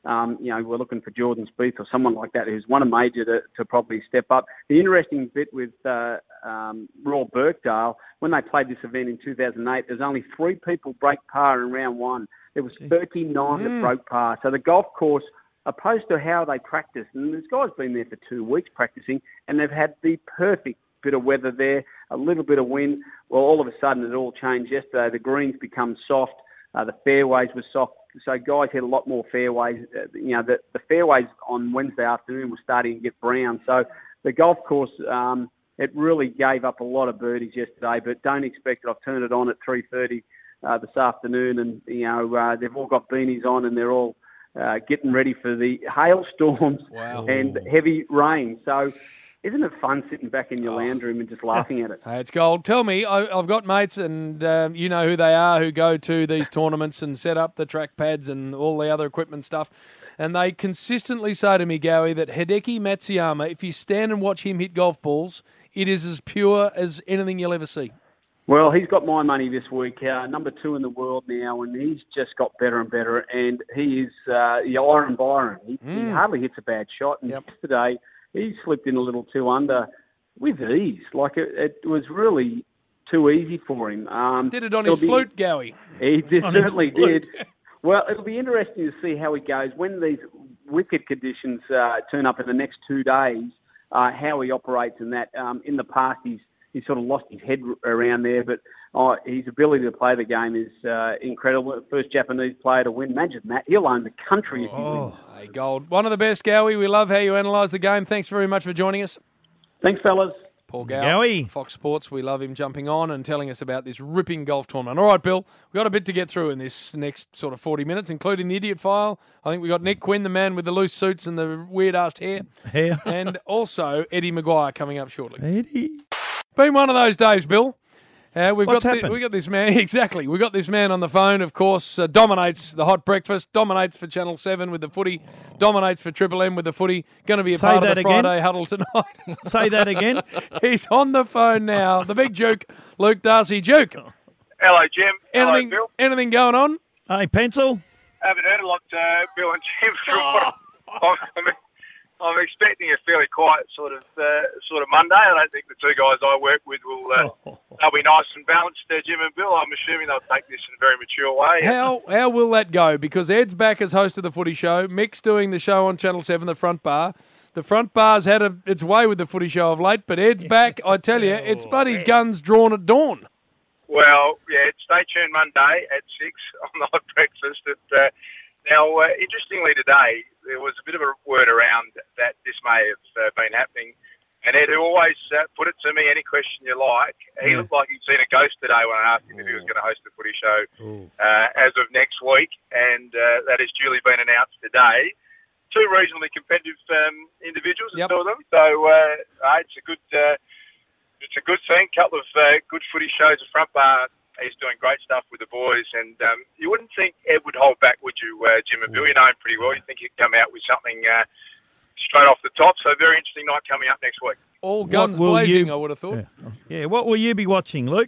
Um, you know, we're looking for Jordan Spieth or someone like that who's won a major to, to probably step up. The interesting bit with uh, um, Royal Birkdale, when they played this event in two thousand eight, there's only three people break par in round one. There was thirty-nine
Mm.
that broke par. So the golf course, opposed to how they practice, and this guy's been there for two weeks practicing, and they've had the perfect bit of weather there, a little bit of wind. Well, all of a sudden it all changed yesterday. The greens become soft. Uh, the fairways were soft. So guys hit a lot more fairways. Uh, you know, the, the fairways on Wednesday afternoon were starting to get brown. So the golf course, um, it really gave up a lot of birdies yesterday, but don't expect it. I've turned it on at three thirty uh, this afternoon, and, you know, uh, they've all got beanies on and they're all uh, getting ready for the hailstorms
Wow.
and heavy rain. So isn't it fun sitting back in your lounge room and just laughing at it?
Hey, it's gold. Tell me, I, I've got mates, and um, you know who they are, who go to these tournaments and set up the track pads and all the other equipment stuff, and they consistently say to me, Gowie, that Hideki Matsuyama, if you stand and watch him hit golf balls, it is as pure as anything you'll ever see.
Well, he's got my money this week, uh, number two in the world now, and he's just got better and better, and he is uh, the Iron Byron. He,
Mm.
he hardly hits a bad shot, and
Yep.
yesterday he slipped in a little two under with ease. Like, it, it was really too easy for him. Um,
Did it on
it'll
his
be-
flute, Gowie.
He did,
On his
certainly
flute.
did. Well, it'll be interesting to see how he goes when these wicked conditions uh, turn up in the next two days, uh, how he operates in that. Um, in the past, he's he's sort of lost his head around there, but uh, his ability to play the game is uh, incredible. First Japanese player to win. Imagine that. He'll own the country if he wins.
Hey, gold. One of the best, Gowie. We love how you analyse the game. Thanks very much for joining us.
Thanks, fellas.
Paul Gowie, Fox Sports. We love him jumping on and telling us about this ripping golf tournament. All right, Bill, we've got a bit to get through in this next sort of forty minutes, including the idiot file. I think we got Nick Quinn, the man with the loose suits and the weird-assed hair.
Hair.
And also Eddie Maguire coming up shortly.
Eddie.
Been one of those days, Bill. Uh, we've
What's
got the,
happened?
we got this man exactly. We got this man on the phone. Of course, uh, dominates the hot breakfast. Dominates for Channel Seven with the footy. Dominates for Triple M with the footy. Going to be a
Say
part of
that
the
again.
Friday huddle tonight.
Say that again.
He's on the phone now. The big Duke, Luke Darcy. Duke.
Hello, Jim. Hello,
Anything?
Bill.
Anything going on?
Hey, pencil.
Haven't heard a lot, uh, Bill and Jim. From what I'm, I'm, I'm expecting a fairly quiet sort of uh, sort of Monday. I don't think the two guys I work with will uh, they'll be nice and balanced, uh, Jim and Bill. I'm assuming they'll take this in a very mature way.
How how will that go? Because Ed's back as host of the Footy Show. Mick's doing the show on Channel Seven, the Front Bar. The Front Bar's had a, its way with the Footy Show of late, but Ed's back. I tell you, it's bloody guns drawn at dawn.
Well, yeah, stay tuned Monday at six on the hot breakfast. At, uh, now, uh, interestingly today, there was a bit of a word around that this may have uh, been happening. And Ed, who always uh, put it to me, any question you like, he looked like he'd seen a ghost today when I asked him if he was going to host the Footy Show uh, as of next week. And uh, that has duly been announced today. Two reasonably competitive um, individuals, the two of them. So uh, it's a good... Uh, It's a good thing. Couple of uh, good footy shows. The Front Bar, he's doing great stuff with the boys, and um, you wouldn't think Ed would hold back, would you, uh, Jim and Bill? You know him pretty well. You think he'd come out with something uh, straight off the top. So very interesting night coming up next week.
All
guns
guns blazing,
you-
I would have thought.
Yeah, what will you be watching, Luke?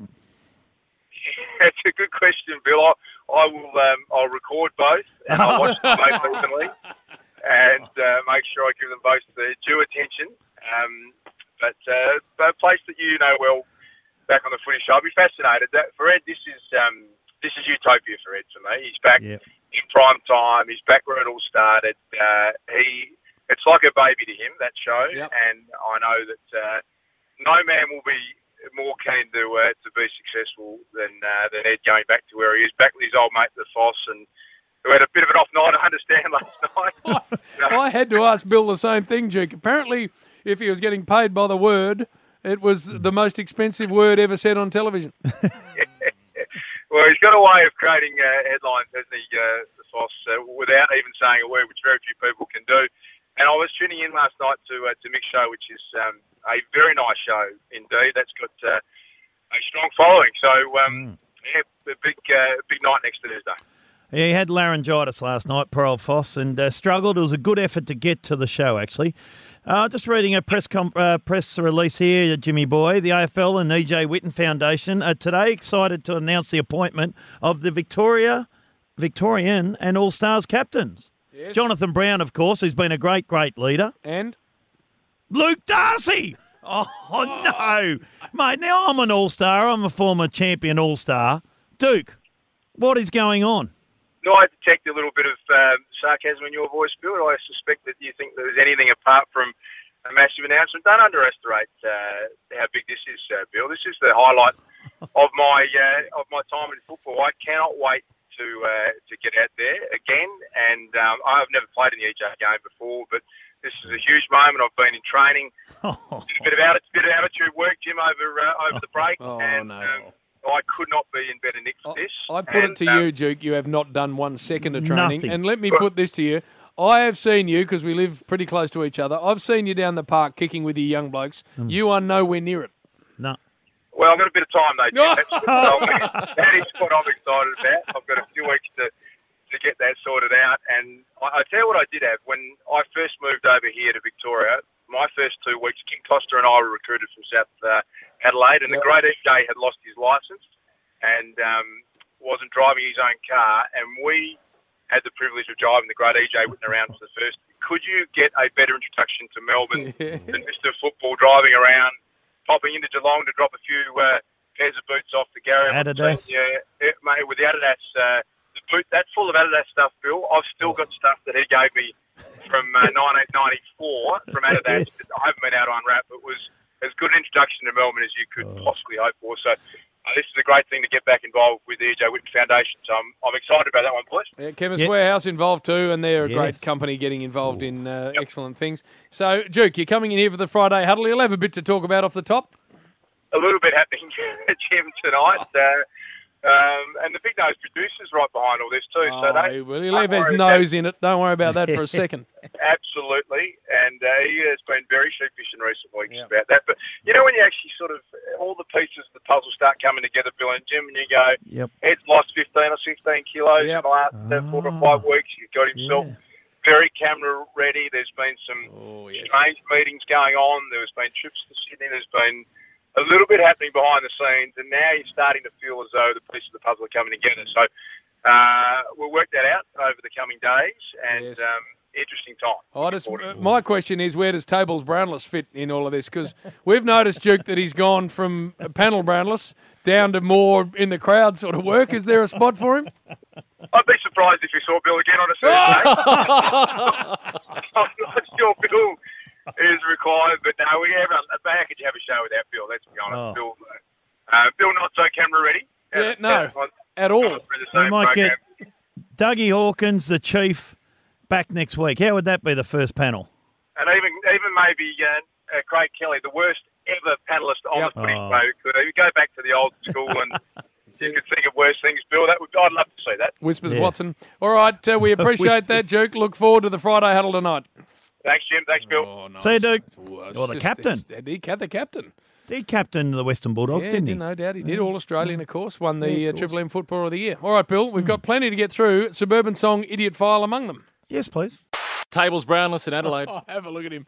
That's a good question, Bill. I, I will. Um, I'll record both, and I'll watch them both recently, and uh, make sure I give them both the due attention. Um, But uh, a place that you know well, back on the Footy Show, I'll be fascinated. That for Ed, this is um, this is utopia for Ed for me. He's back
Yep.
in prime time. He's back where it all started. Uh, he, it's like a baby to him, that show, and I know that uh, no man will be more keen to uh, to be successful than uh, than Ed going back to where he is, back with his old mate the Foss, and who had a bit of an off night, I understand, last night.
I had to ask Bill the same thing, Duke. Apparently, if he was getting paid by the word, it was the most expensive word ever said on television.
Well, he's got a way of creating uh, headlines, hasn't he, uh, the Foss, uh, without even saying a word, which very few people can do. And I was tuning in last night to uh, to Mick's show, which is um, a very nice show indeed. That's got uh, a strong following. So, um, yeah, a big, uh, big night next Thursday.
Yeah, he had laryngitis last night, poor old Foss, and uh, struggled. It was a good effort to get to the show, actually. Uh, just reading a press com- uh, press release here, Jimmy Boy. The A F L and E J Whitten Foundation are today excited to announce the appointment of the Victoria, Victorian and All-Stars captains.
Yes.
Jonathan Brown, of course, who's been a great, great leader.
And?
Luke Darcy! Oh, no. Mate, now I'm an all-star. I'm a former champion all-star. Duke, what is going on?
No, I detect a little bit of um, sarcasm in your voice, Bill. I suspect that you think there's anything apart from a massive announcement. Don't underestimate uh, how big this is, uh, Bill. This is the highlight of my uh, of my time in football. I cannot wait to uh, to get out there again. And um, I've never played in the E J game before, but this is a huge moment. I've been in training, did a bit of out, bit of amateur work, Jim, over uh, over the break,
Oh,
and
no.
um, I could not be in better nick for this.
I put
and,
it to
um,
you, Duke. You have not done one second of training.
Nothing.
And let me put this to you. I have seen you, because we live pretty close to each other, I've seen you down the park kicking with your young blokes.
Mm.
You are nowhere near it.
No.
Well, I've got a bit of time, though, Jim. That's what I'm- that is what I'm excited about. I've got a few weeks to, to get that sorted out. And I, I tell you what I did have. When I first moved over here to Victoria, my first two weeks, Kim Costa and I were recruited from South uh, Adelaide, and the great E J had lost his licence and um, wasn't driving his own car, and we had the privilege of driving the great E J Whitten around for the first. Could you get a better introduction to Melbourne than Mister Football driving around, popping into Geelong to drop a few uh, pairs of boots off the Gary?
Adidas.
Yeah, yeah, mate, with the Adidas, uh, the boot, that's full of Adidas stuff, Bill. I've still got stuff that he gave me from uh, nineteen ninety-four from Adidas.
Yes.
I haven't been able to unwrap. It was as good an introduction to Melbourne as you could possibly hope for. So uh, this is a great thing to get back involved with the E J Whitten Foundation. So I'm, I'm excited about that one, boys.
Yeah, Chemist
Yep.
Warehouse involved too, and they're a
Yes.
great company getting involved in uh, excellent things. So, Duke, you're coming in here for the Friday huddle. You'll have a bit to talk about off the top.
A little bit happening at Jim tonight. Uh, um, and the Big Nose producer's right behind all this too. so
Oh,
don't,
well, he'll
don't
have his
worry about-
nose in it. Don't worry about that for a second.
Absolutely, and uh, he has been very sheepish in recent weeks about that. But you know, when you actually sort of all the pieces of the puzzle start coming together, Bill and Jim, and you go,
Yep.
Ed's lost fifteen or sixteen kilos in the last uh, four to five weeks. He's got himself very camera ready. There's been some strange meetings going on. There's been trips to Sydney. There's been a little bit happening behind the scenes, and now you're starting to feel as though the pieces of the puzzle are coming together. So uh, we'll work that out over the coming days, and um, interesting time.
I just, uh, my question is, where does Tables Brownless fit in all of this? Because we've noticed, Duke, that he's gone from a panel Brownless down to more in the crowd sort of work. Is there a spot for him?
I'd be surprised if you saw Bill again on a Thursday. I'm not sure Bill is required, but no, we have. How could you have a show without Bill? Let's be honest.
Oh.
Bill, uh, Bill, not so camera ready.
Yeah, no, at all.
We might get Dougie Hawkins, the chief, back next week. How would that be the first panel?
And even even maybe uh, uh, Craig Kelly, the worst ever panellist on
Yep.
the footy
Oh.
show, could uh, go back to the old school and you could think of worse things. Bill, that would I'd love to see that.
Whispers
Yeah.
Watson. All right, uh, we appreciate that, Duke. Look forward to the Friday huddle tonight.
Thanks, Jim. Thanks, Bill.
Oh, nice.
See you, Duke.
It's
Or the
just-
captain.
it's- He ca- the captain.
He captained the Western Bulldogs,
Yeah,
didn't he?
no doubt he did. All Australian, of course. Won the
Yeah,
uh,
of
Triple M Footballer of the Year. All right, Bill, we've got plenty to get through. Suburban Song, Idiot File among them.
Yes, please.
Tables Brownless in Adelaide.
Oh, have a look at him.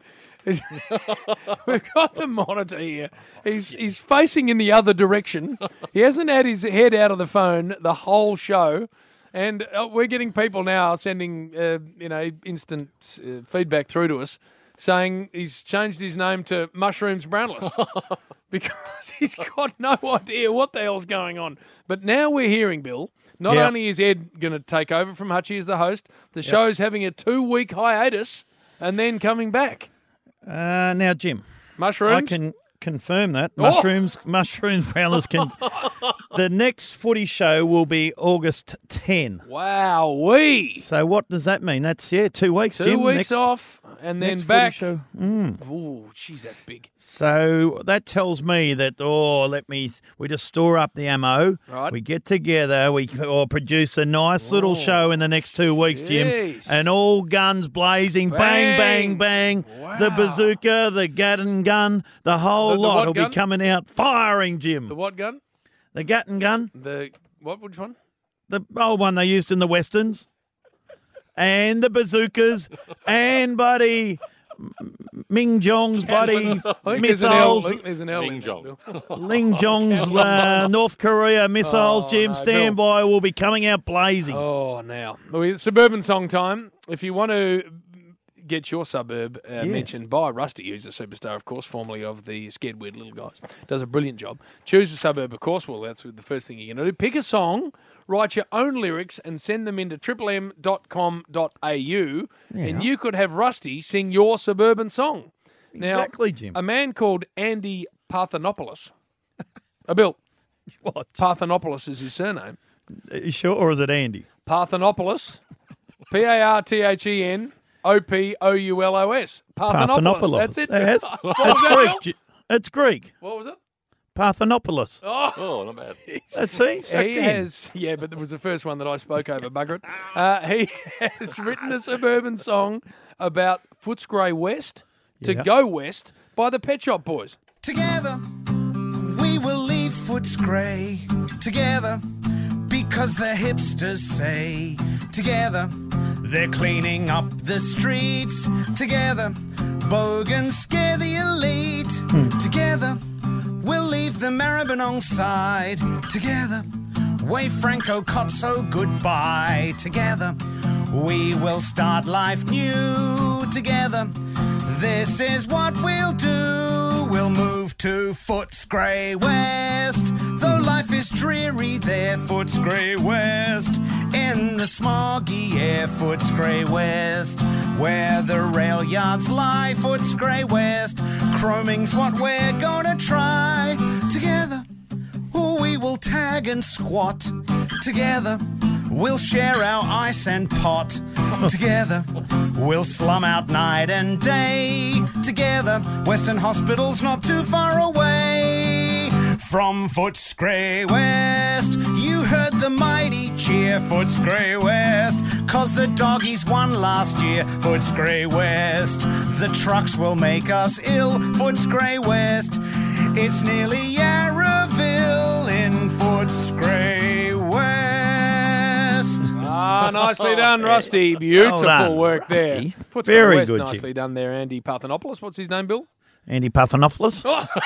We've got the monitor here. He's he's facing in the other direction. He hasn't had his head out of the phone the whole show. And uh, we're getting people now sending, uh, you know, instant uh, feedback through to us saying he's changed his name to Mushrooms Brownless because he's got no idea what the hell's going on. But now we're hearing, Bill, not
Yep.
only is Ed going to take over from Hutchie as the host, the
Yep.
show's having a two-week hiatus and then coming back.
Uh, now, Jim.
Mushrooms?
I can confirm that.
Oh.
Mushrooms, mushrooms, Brownless can. The next footy show will be August tenth.
Wow, we.
So what does that mean? That's, yeah, two weeks,
Two
Jim.
weeks
Next-
off and then
next footy
back.
show. Mm.
Oh, jeez, that's big.
So that tells me that, oh, let me, we just store up the ammo.
Right.
We get together, we or produce a nice little show in the next two weeks, Jim.
Jeez.
And all guns blazing, bang, bang, bang. The
Wow.
bazooka, the Gatton gun, the whole
The- the
lot
what
will
gun?
be coming out firing, Jim.
The what gun?
The Gatton gun,
The what? Which one?
the old one they used in the Westerns. And the bazookas, and, buddy, Ming Jong's bloody
I think there's an L. I
missiles.
think there's an L in
Ming
that,
Jong.
Bill.
Ling Jong's uh, North Korea missiles,
Oh,
Jim,
no,
stand by, will be coming out blazing.
Oh, now. Well, it's suburban song time. If you want to get your suburb uh,
Yes.
mentioned by Rusty, who's a superstar, of course, formerly of the Scared Weird Little Guys, does a brilliant job. Choose a suburb, of course. Well, that's the first thing you're going to do. Pick a song, write your own lyrics, and send them into triple m dot com dot a u, and
Yeah.
you could have Rusty sing your suburban song. Now,
Exactly, Jim.
a man called Andy Parthenopoulos. A Bill.
What?
Parthenopoulos is his surname.
Are you sure, or is it Andy?
Parthenopoulos. P A R T H E N O P O U L O S. Parthenopoulos. That's it.
That's,
What
that's
was that,
Greek.
Bill?
Ji- It's Greek.
What was it?
Parthenopoulos.
Oh,
Oh, not bad.
Let's see. Sucked
he
in.
has, yeah, but it was the first one that I spoke over, bugger it. Uh, he has written a suburban song about Footscray West to
Yeah.
Go West by the Pet Shop Boys.
Together, we will leave Footscray. Together, because the hipsters say. Together, they're cleaning up the streets. Together, Bogans scare the elite. Together, we'll leave the Maribyrnong side. Together, wave Franco Cotso goodbye. Together, we will start life new. Together, this is what we'll do. We'll move to Footscray West. Though life is dreary there, Footscray West. In the smoggy air, Footscray West. Where the rail yards lie, Footscray West. Chroming's what we're gonna try. Together, we will tag and squat. Together, we'll share our ice and pot. Together, we'll slum out night and day. Together, Western Hospital's not too far away. From Footscray West, you heard the mighty cheer, Footscray West. Cause the doggies won last year, Footscray West. The trucks will make us ill, Footscray West. It's nearly Yarraville in Footscray West.
Ah, nicely done, Rusty. Beautiful
Well done,
work there.
Rusty.
Footscray
Very
West,
good,
nicely
Jim.
done there, Andy Parthenopoulos. What's his name, Bill?
Andy Parthenopoulos.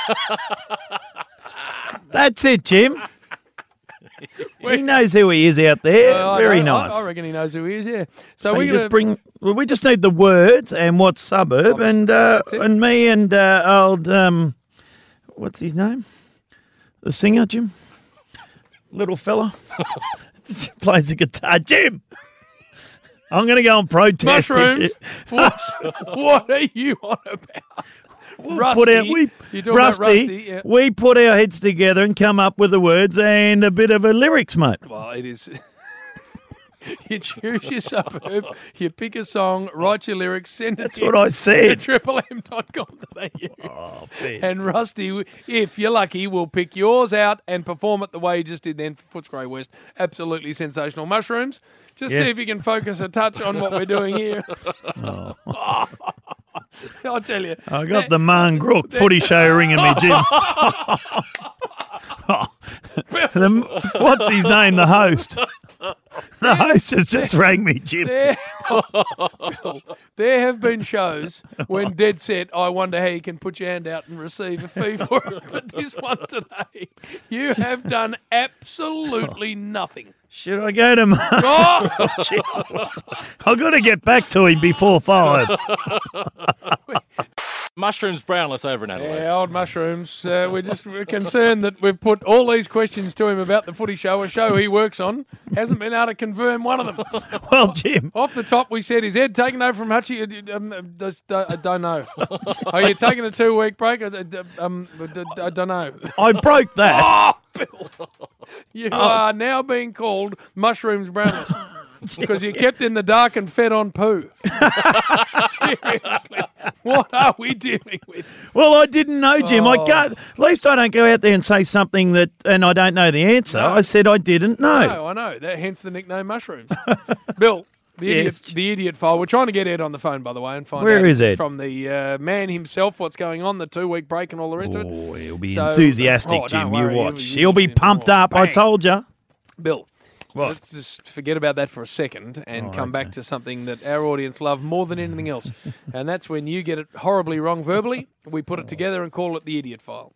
That's it, Jim. He knows who he is out there.
Uh, I
Very
know- I-
nice.
I reckon he knows who he is, yeah. So,
So
we're
you
going to
just bring. Well, we just need the words and what suburb, and uh,
That's it.
and me and uh, old um, what's his name? The singer, Jim. Little fella, plays the guitar. Jim, I'm going to go and protest. if
Mushrooms.
you-
what, what are you on about?
We'll
Rusty.
put out, we,
You're talking about
Rusty,
Rusty, yeah.
we put our heads together and come up with the words and a bit of a lyrics, mate.
Well, it is. You choose your suburb, you pick a song, write your lyrics, send it
That's
to
what I said.
triple m dot com dot a u.
Oh, fair.
And Rusty, if you're lucky, will pick yours out and perform it the way he just did then for Footscray West. Absolutely sensational. Mushrooms, just see
Yes.
if you can focus a touch on what we're doing here.
Oh.
I'll tell you.
I got the Man Grook footy show ringing me, Jim. The- what's his name? The host. The host has just rang me, Jim.
There, there have been shows when dead set, I wonder how you can put your hand out and receive a fee for it. But this one today, you have done absolutely nothing.
Should I go to Mark?
Oh!
Jim, I've got to get back to him before five.
Mushrooms brownless over in Adelaide.
Yeah, old mushrooms. Uh, we're just we're concerned that we've put all these questions to him about the footy show, a show he works on, hasn't been able to confirm one of them.
Well, Jim.
Off the top, we said, is Ed taking over from Hutchie? Uh, Um, uh, just, uh, I don't know. Are you taking a two-week break? Uh, uh, Um, I don't know.
I broke that.
Oh, Bill. You
Oh.
are now being called mushrooms brownless because you kept in the dark and fed on poo. Seriously, what are we dealing with?
Well, I didn't know, Jim. I
Oh.
can't. At least I don't go out there and say something that, and I don't know the answer.
No.
I said I didn't know.
No, I know. That hence the nickname mushrooms. Bill, the
Yes.
idiot, the idiot file. We're trying to get Ed on the phone, by the way, and find
Where
out
is Ed?
from the uh, man himself what's going on, the two-week break and all the rest of it.
Oh, he'll be
So-
enthusiastic,
Oh,
Jim.
don't
You
worry,
watch.
he'll be-
He'll be
he'll be-
pumped
oh,
up. I
bang.
told you.
Bill,
What?
Let's just forget about that for a second and
Oh,
come
okay.
back to something that our audience love more than anything else. And that's when you get it horribly wrong verbally. We put it together and call it the Idiot File.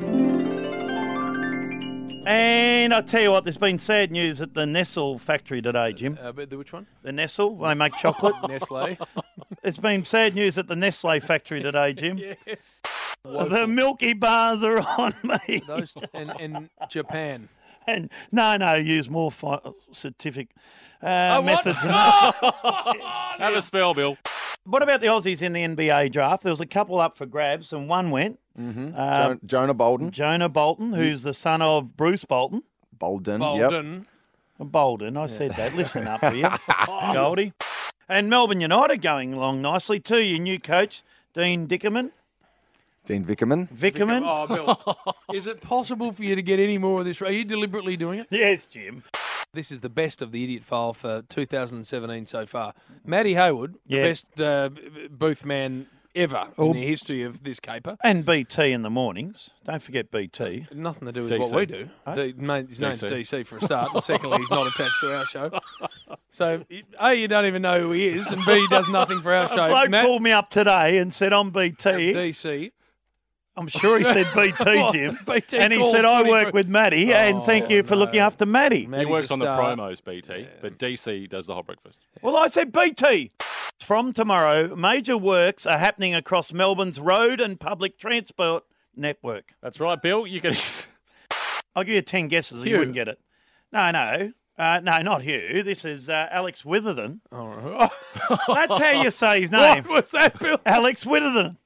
And I'll tell you what, there's been sad news at the Nestle factory today, Jim.
Uh, but the which one?
The Nestle, they make chocolate.
Nestle.
It's been sad news at the Nestle factory today, Jim.
Yes.
The Milky Bars are on me.
Those and, and Japan.
And no, no, use more fi- certificate uh,
Oh, what?
methods. than
Have a spell, Bill.
What about the Aussies in the N B A draft? There was a couple up for grabs, and one went.
Mm-hmm.
Uh,
jo- Jonah Bolden.
Jonah Bolton, who's the son of Bruce Bolton.
Bolden.
Bolden.
Yep. Bolden, I said that. Listen up for you, Goldie. And Melbourne United going along nicely too. Your new coach, Dean Dickerman.
Dean Vickerman.
Vickerman.
Oh, Bill. Is it possible for you to get any more of this? Are you deliberately doing it?
Yes, Jim.
This is the best of the Idiot File for two thousand seventeen so far. Matty Hayward,
Yeah.
the best uh, b- b- booth man ever
Oh.
in the history of this caper.
And B T in the mornings. Don't forget B T.
Nothing to do with
D C.
what we do.
Huh?
D, mate, his name's
D C.
D C for a start, and secondly, he's not attached to our show. So, A, you don't even know who he is, and B, he does nothing for our
A
show.
bloke
Matt,
called me up today and said, I'm B T.
D C.
I'm sure he said B T, Jim.
B T
and he
calls
said, I
footy
work
for-
with Matty, and
Oh,
thank you for
no.
looking after Matty.
He
Matty's
works
a
on the
star.
promos, B T, but D C does the hot breakfast.
Well, I said B T. From tomorrow, major works are happening across Melbourne's road and public transport network.
That's right, Bill. You can.
I'll give you ten guesses, or you
Hugh.
wouldn't get it. No, no. Uh, no, not Hugh. This is uh, Alex Witherden.
Oh,
That's how you say his name.
What was that, Bill?
Alex Witherden.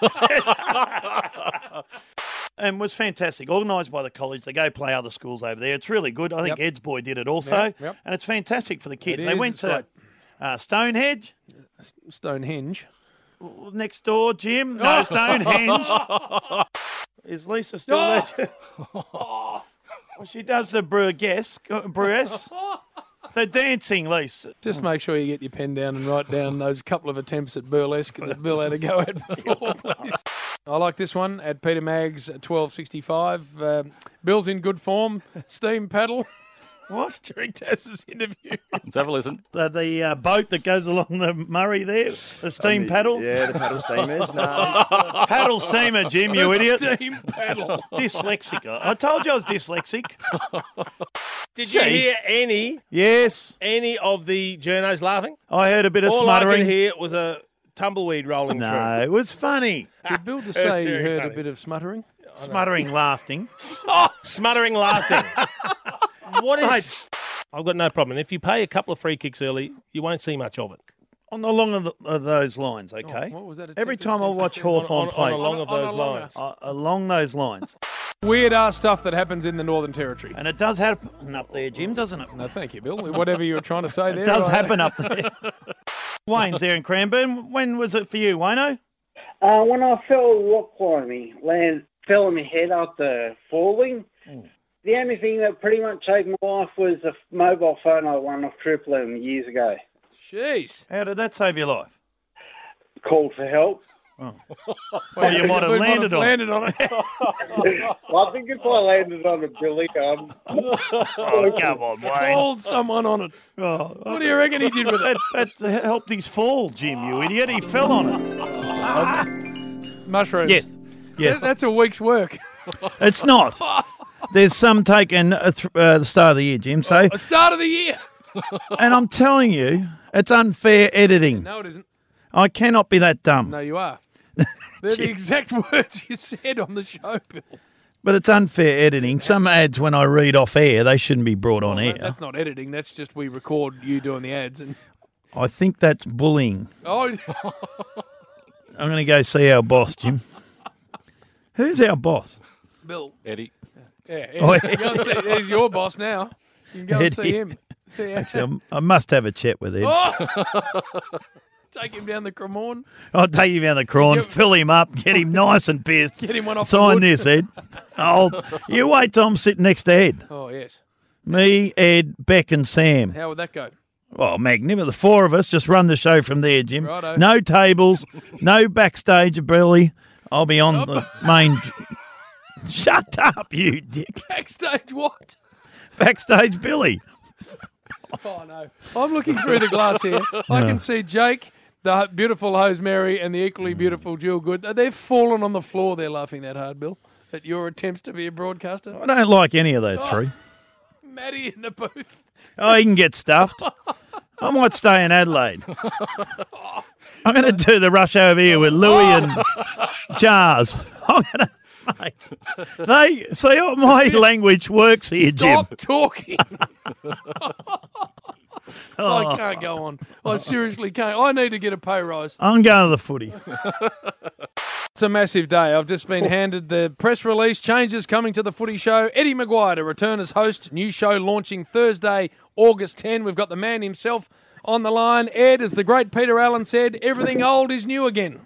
And was fantastic. Organised by the college. They go play other schools over there. It's really good. I think
Yep.
Ed's boy did it also.
Yep, yep.
And it's fantastic for the kids.
It
they
is,
went
it's
to
great.
uh, Stonehenge.
Stonehenge.
Next door, Jim. No, Stonehenge. Is Lisa still
Oh.
there? Well, she does the burlesque. uh, burlesque. The dancing, Lisa.
Just make sure you get your pen down and write down those couple of attempts at burlesque that Bill had to go at before, please. I like this one at Peter Maggs twelve sixty-five. Um, Bill's in good form. Steam paddle.
What?
During Taz's interview.
Let's have a listen.
The, the uh, boat that goes along the Murray there, the steam
the-
paddle.
Yeah, the paddle steamers. No.
Paddle steamer, Jim, you
The
idiot.
Steam paddle.
Dyslexic. I told you I was dyslexic.
Did you
Chief.
hear any
Yes,
any of the journos laughing?
I heard a bit of
All I
smuttering.
could hear was a tumbleweed rolling
No, it was funny.
Did Bill just say you
Very
heard
funny.
a bit of smuttering?
Smuttering, laughing.
through. Oh, smuttering laughing. What is? I've got no problem. If you pay a couple of free kicks early, you won't see much of it.
On along of, the, of those lines, okay?
Oh, what was that
Every
attempted
time I watch
sentence?
Hawthorn
on,
play,
on along of
On- on
those
along
lines.
uh, along those lines.
Weird ass stuff that happens in the Northern Territory.
And it does happen up there, Jim, doesn't it?
No, thank you, Bill. Whatever you were trying to say there.
It does
I-
happen up there. Wayne's there in Cranbourne. When was it for you, Wayno?
Uh, when I fell rock climbing, land fell on my head after falling. The only thing that pretty much saved my life was a mobile phone I won off Triple M years ago.
Jeez.
How did that save your life?
Called for help.
Oh. Well, you might have
We
landed on it.
landed on it.
Well, I think if I landed on it, Billy, um,
Oh, come on, Wayne.
Called someone on it.
Oh,
What do you reckon he did with it?
That, that helped his fall, Jim, you idiot. He fell on it.
Mushrooms.
Yes. Yes.
That- That's a week's work.
It's not. There's some taken at th- uh, the start of the year, Jim. So,
The start of the year.
and I'm telling you, it's unfair editing.
No, it isn't.
I cannot be that dumb.
No, you are. They're the exact words you said on the show, Bill.
But it's unfair editing. Some ads, when I read off air, they shouldn't be brought on
Well,
air.
that- That's not editing. That's just we record you doing the ads. And
I think that's bullying.
oh,
I'm going to go see our boss, Jim. Who's our boss?
Bill.
Eddie.
Yeah,
Oh,
Eddie. You go and see, he's your boss now. You can go and see
Eddie.
him. See how-
Actually, I'm- I must have a chat with Ed.
Oh! Take him down the Cremorne.
I'll take him down the crawn,
Get-
fill him up, get him nice and pissed.
Get him one off the
Sign
wood.
this, Ed. Oh, you wait till I'm sitting next to Ed.
Oh, yes.
Me, Ed, Beck, and Sam.
How would that go?
Oh, magnificent. The four of us just run the show from there, Jim.
Righto.
No tables, no backstage, Billy. I'll be on the main. Shut up, you dick.
Backstage what?
Backstage, Billy.
Oh, no. I'm looking through the glass here. I can see Jake, the beautiful Hose Mary, and the equally beautiful Jill Good. They've fallen on the floor. They're laughing that hard, Bill, at your attempts to be a broadcaster.
I don't like any of those three.
Matty in the booth.
Oh, he can get stuffed. I might stay in Adelaide. I'm going to do the rush over here with Louis and Jars. I'm going to, mate. They see how my language works here, Jim.
Stop talking. I can't go on. I seriously can't. I need to get a pay rise.
I'm going to the footy.
It's a massive day. I've just been handed the press release. Changes coming to the footy show. Eddie Maguire to return as host. New show launching Thursday, August tenth. We've got the man himself on the line. Ed, as the great Peter Allen said, everything old is new again.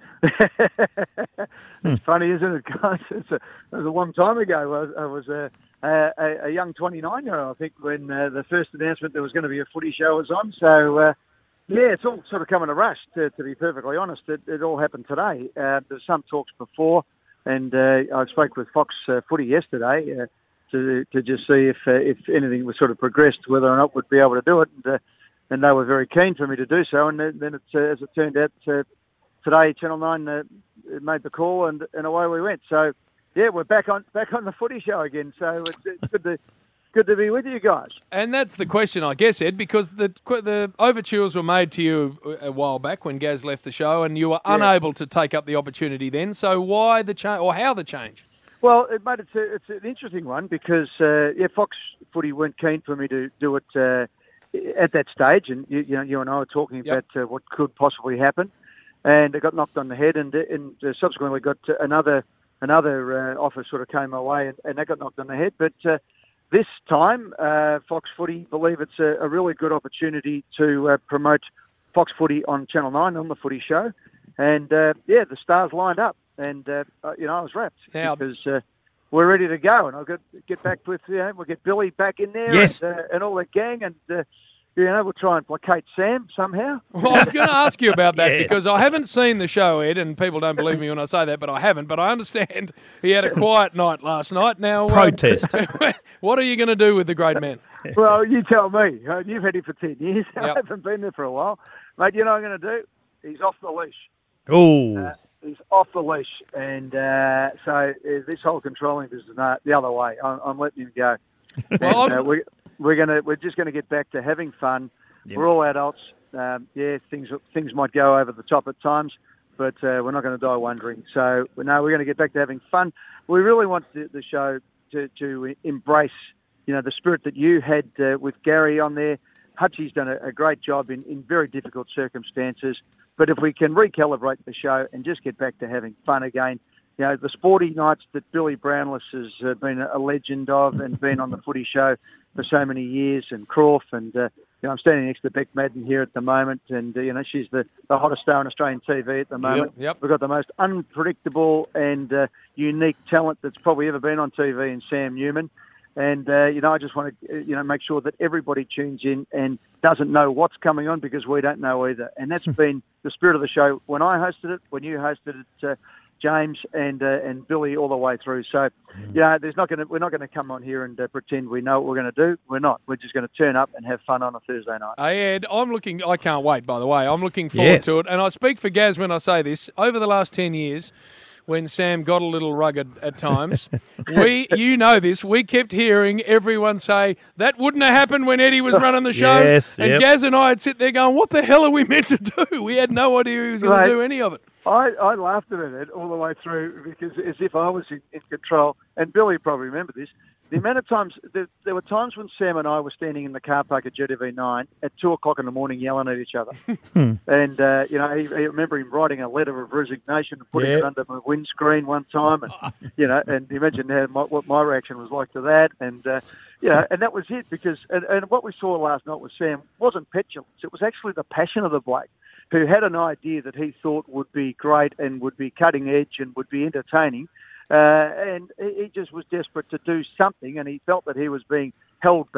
It's funny, isn't it, guys? It's a, it was a long time ago. I, I was a, a, a young twenty-nine-year-old, I think, when uh, the first announcement there was going to be a footy show was on. So, uh, yeah, it's all sort of come in a rush, to, to be perfectly honest. It, it all happened today. Uh, there's some talks before, and uh, I spoke with Fox uh, Footy yesterday uh, to to just see if uh, if anything was sort of progressed, whether or not we'd be able to do it. And, uh, and they were very keen for me to do so. And then, then it's, uh, as it turned out, uh, today Channel nine uh, made the call, and, and away we went. So, yeah, we're back on back on the footy show again. So it's, it's good to good to be with you guys.
And that's the question, I guess, Ed, because the the overtures were made to you a while back when Gaz left the show, and you were yeah. unable to take up the opportunity then. So why the change, or how the change?
Well, it made it a, it's an interesting one because uh, yeah, Fox Footy weren't keen for me to do it uh, at that stage, and you, you know, you and I were talking yep. about uh, what could possibly happen. And it got knocked on the head, and, and uh, subsequently got another another uh, offer sort of came my way, and, and that got knocked on the head. But uh, this time, uh, Fox Footy believe it's a, a really good opportunity to uh, promote Fox Footy on Channel nine on the Footy Show, and uh, yeah, the stars lined up, and uh, you know I was wrapped
now,
because uh, we're ready to go, and I'll get get back with you know we'll get Billy back in there,
yes.
and, uh, and all that gang, and. Uh, You know, we'll try and placate Sam somehow.
Well, I was going to ask you about that yeah. because I haven't seen the show, Ed, and people don't believe me when I say that, but I haven't. But I understand he had a quiet night last night. Now,
protest.
Um, what are you going to do with the great man?
Well, you tell me. You've had him for ten years.
Yep.
I haven't been there for a while. Mate, you know what I'm going to do? He's off the leash.
Oh.
Uh, he's off the leash. And uh, so uh, this whole controlling business is uh, the other way. I'm, I'm letting him go.
Well,
and, uh, we, we're gonna we're just going to get back to having fun. Yep. We're all adults. Um, yeah, things things might go over the top at times, but uh, we're not going to die wondering. So, no, we're going to get back to having fun. We really want the, the show to, to embrace, you know, the spirit that you had uh, with Gary on there. Hutchie's done a, a great job in, in very difficult circumstances. But if we can recalibrate the show and just get back to having fun again, you know, the sporty nights that Billy Brownless has uh, been a legend of and been on the footy show for so many years, and Croft, and, uh, you know, I'm standing next to Beck Madden here at the moment, and, uh, you know, she's the, the hottest star on Australian T V at the moment.
Yep, yep.
We've got the most unpredictable and uh, unique talent that's probably ever been on T V in Sam Newman. And, uh, you know, I just want to, you know, make sure that everybody tunes in and doesn't know what's coming on because we don't know either. And that's been the spirit of the show when I hosted it, when you hosted it, uh, James and uh, and Billy all the way through. So, yeah, there's not going to we're not going to come on here and uh, pretend we know what we're going to do. We're not. We're just going to turn up and have fun on a Thursday night.
Hey, Ed, I'm looking. I can't wait. By the way, I'm looking forward
yes.
to it. And I speak for Gaz when I say this. Over the last ten years, when Sam got a little rugged at times, we, you know this, we kept hearing everyone say that wouldn't have happened when Eddie was running the show.
Yes,
and
yep.
Gaz and I would sit there going, "What the hell are we meant to do?" We had no idea he was going to do any of it.
I, I laughed at it all the way through because as if I was in, in control. And Billy probably remember this. The amount of times, there, there were times when Sam and I were standing in the car park at G T V nine at two o'clock in the morning yelling at each other. and, uh, you know, I remember him writing a letter of resignation and putting
yeah.
it under my windscreen one time. And, you know, and imagine how my, what my reaction was like to that. And, uh, you know, and that was it because, and, and what we saw last night with Sam wasn't petulance. It was actually the passion of the bloke who had an idea that he thought would be great and would be cutting edge and would be entertaining. Uh, and he just was desperate to do something, and he felt that he was being held back.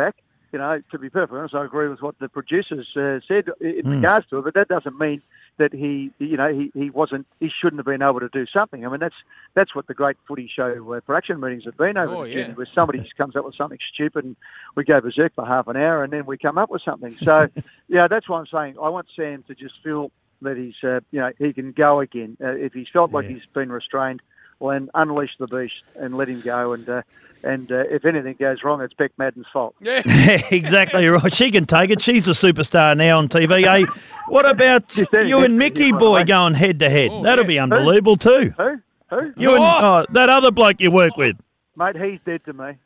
you know, to be perfectly honest, I agree with what the producers uh, said in
Mm.
regards to it, but that doesn't mean that he, you know, he, he wasn't, he shouldn't have been able to do something. I mean, that's that's what the great footy show uh, production meetings have been over
Oh,
the
yeah.
years, where somebody just comes up with something stupid and we go berserk for half an hour and then we come up with something. So, yeah, that's why I'm saying I want Sam to just feel that he's, uh, you know, he can go again. Uh, if he's felt like
Yeah.
he's been restrained, well, then unleash the beast and let him go. And uh, and uh, if anything goes wrong, it's Beck Madden's fault.
Yeah.
Exactly right. She can take it. She's a superstar now on T V. Hey, what about you and Mickey boy going head to head?
Oh,
That'll
yes.
be unbelievable too.
Who? Who?
You and oh, that other bloke you work with.
Mate, he's dead to me.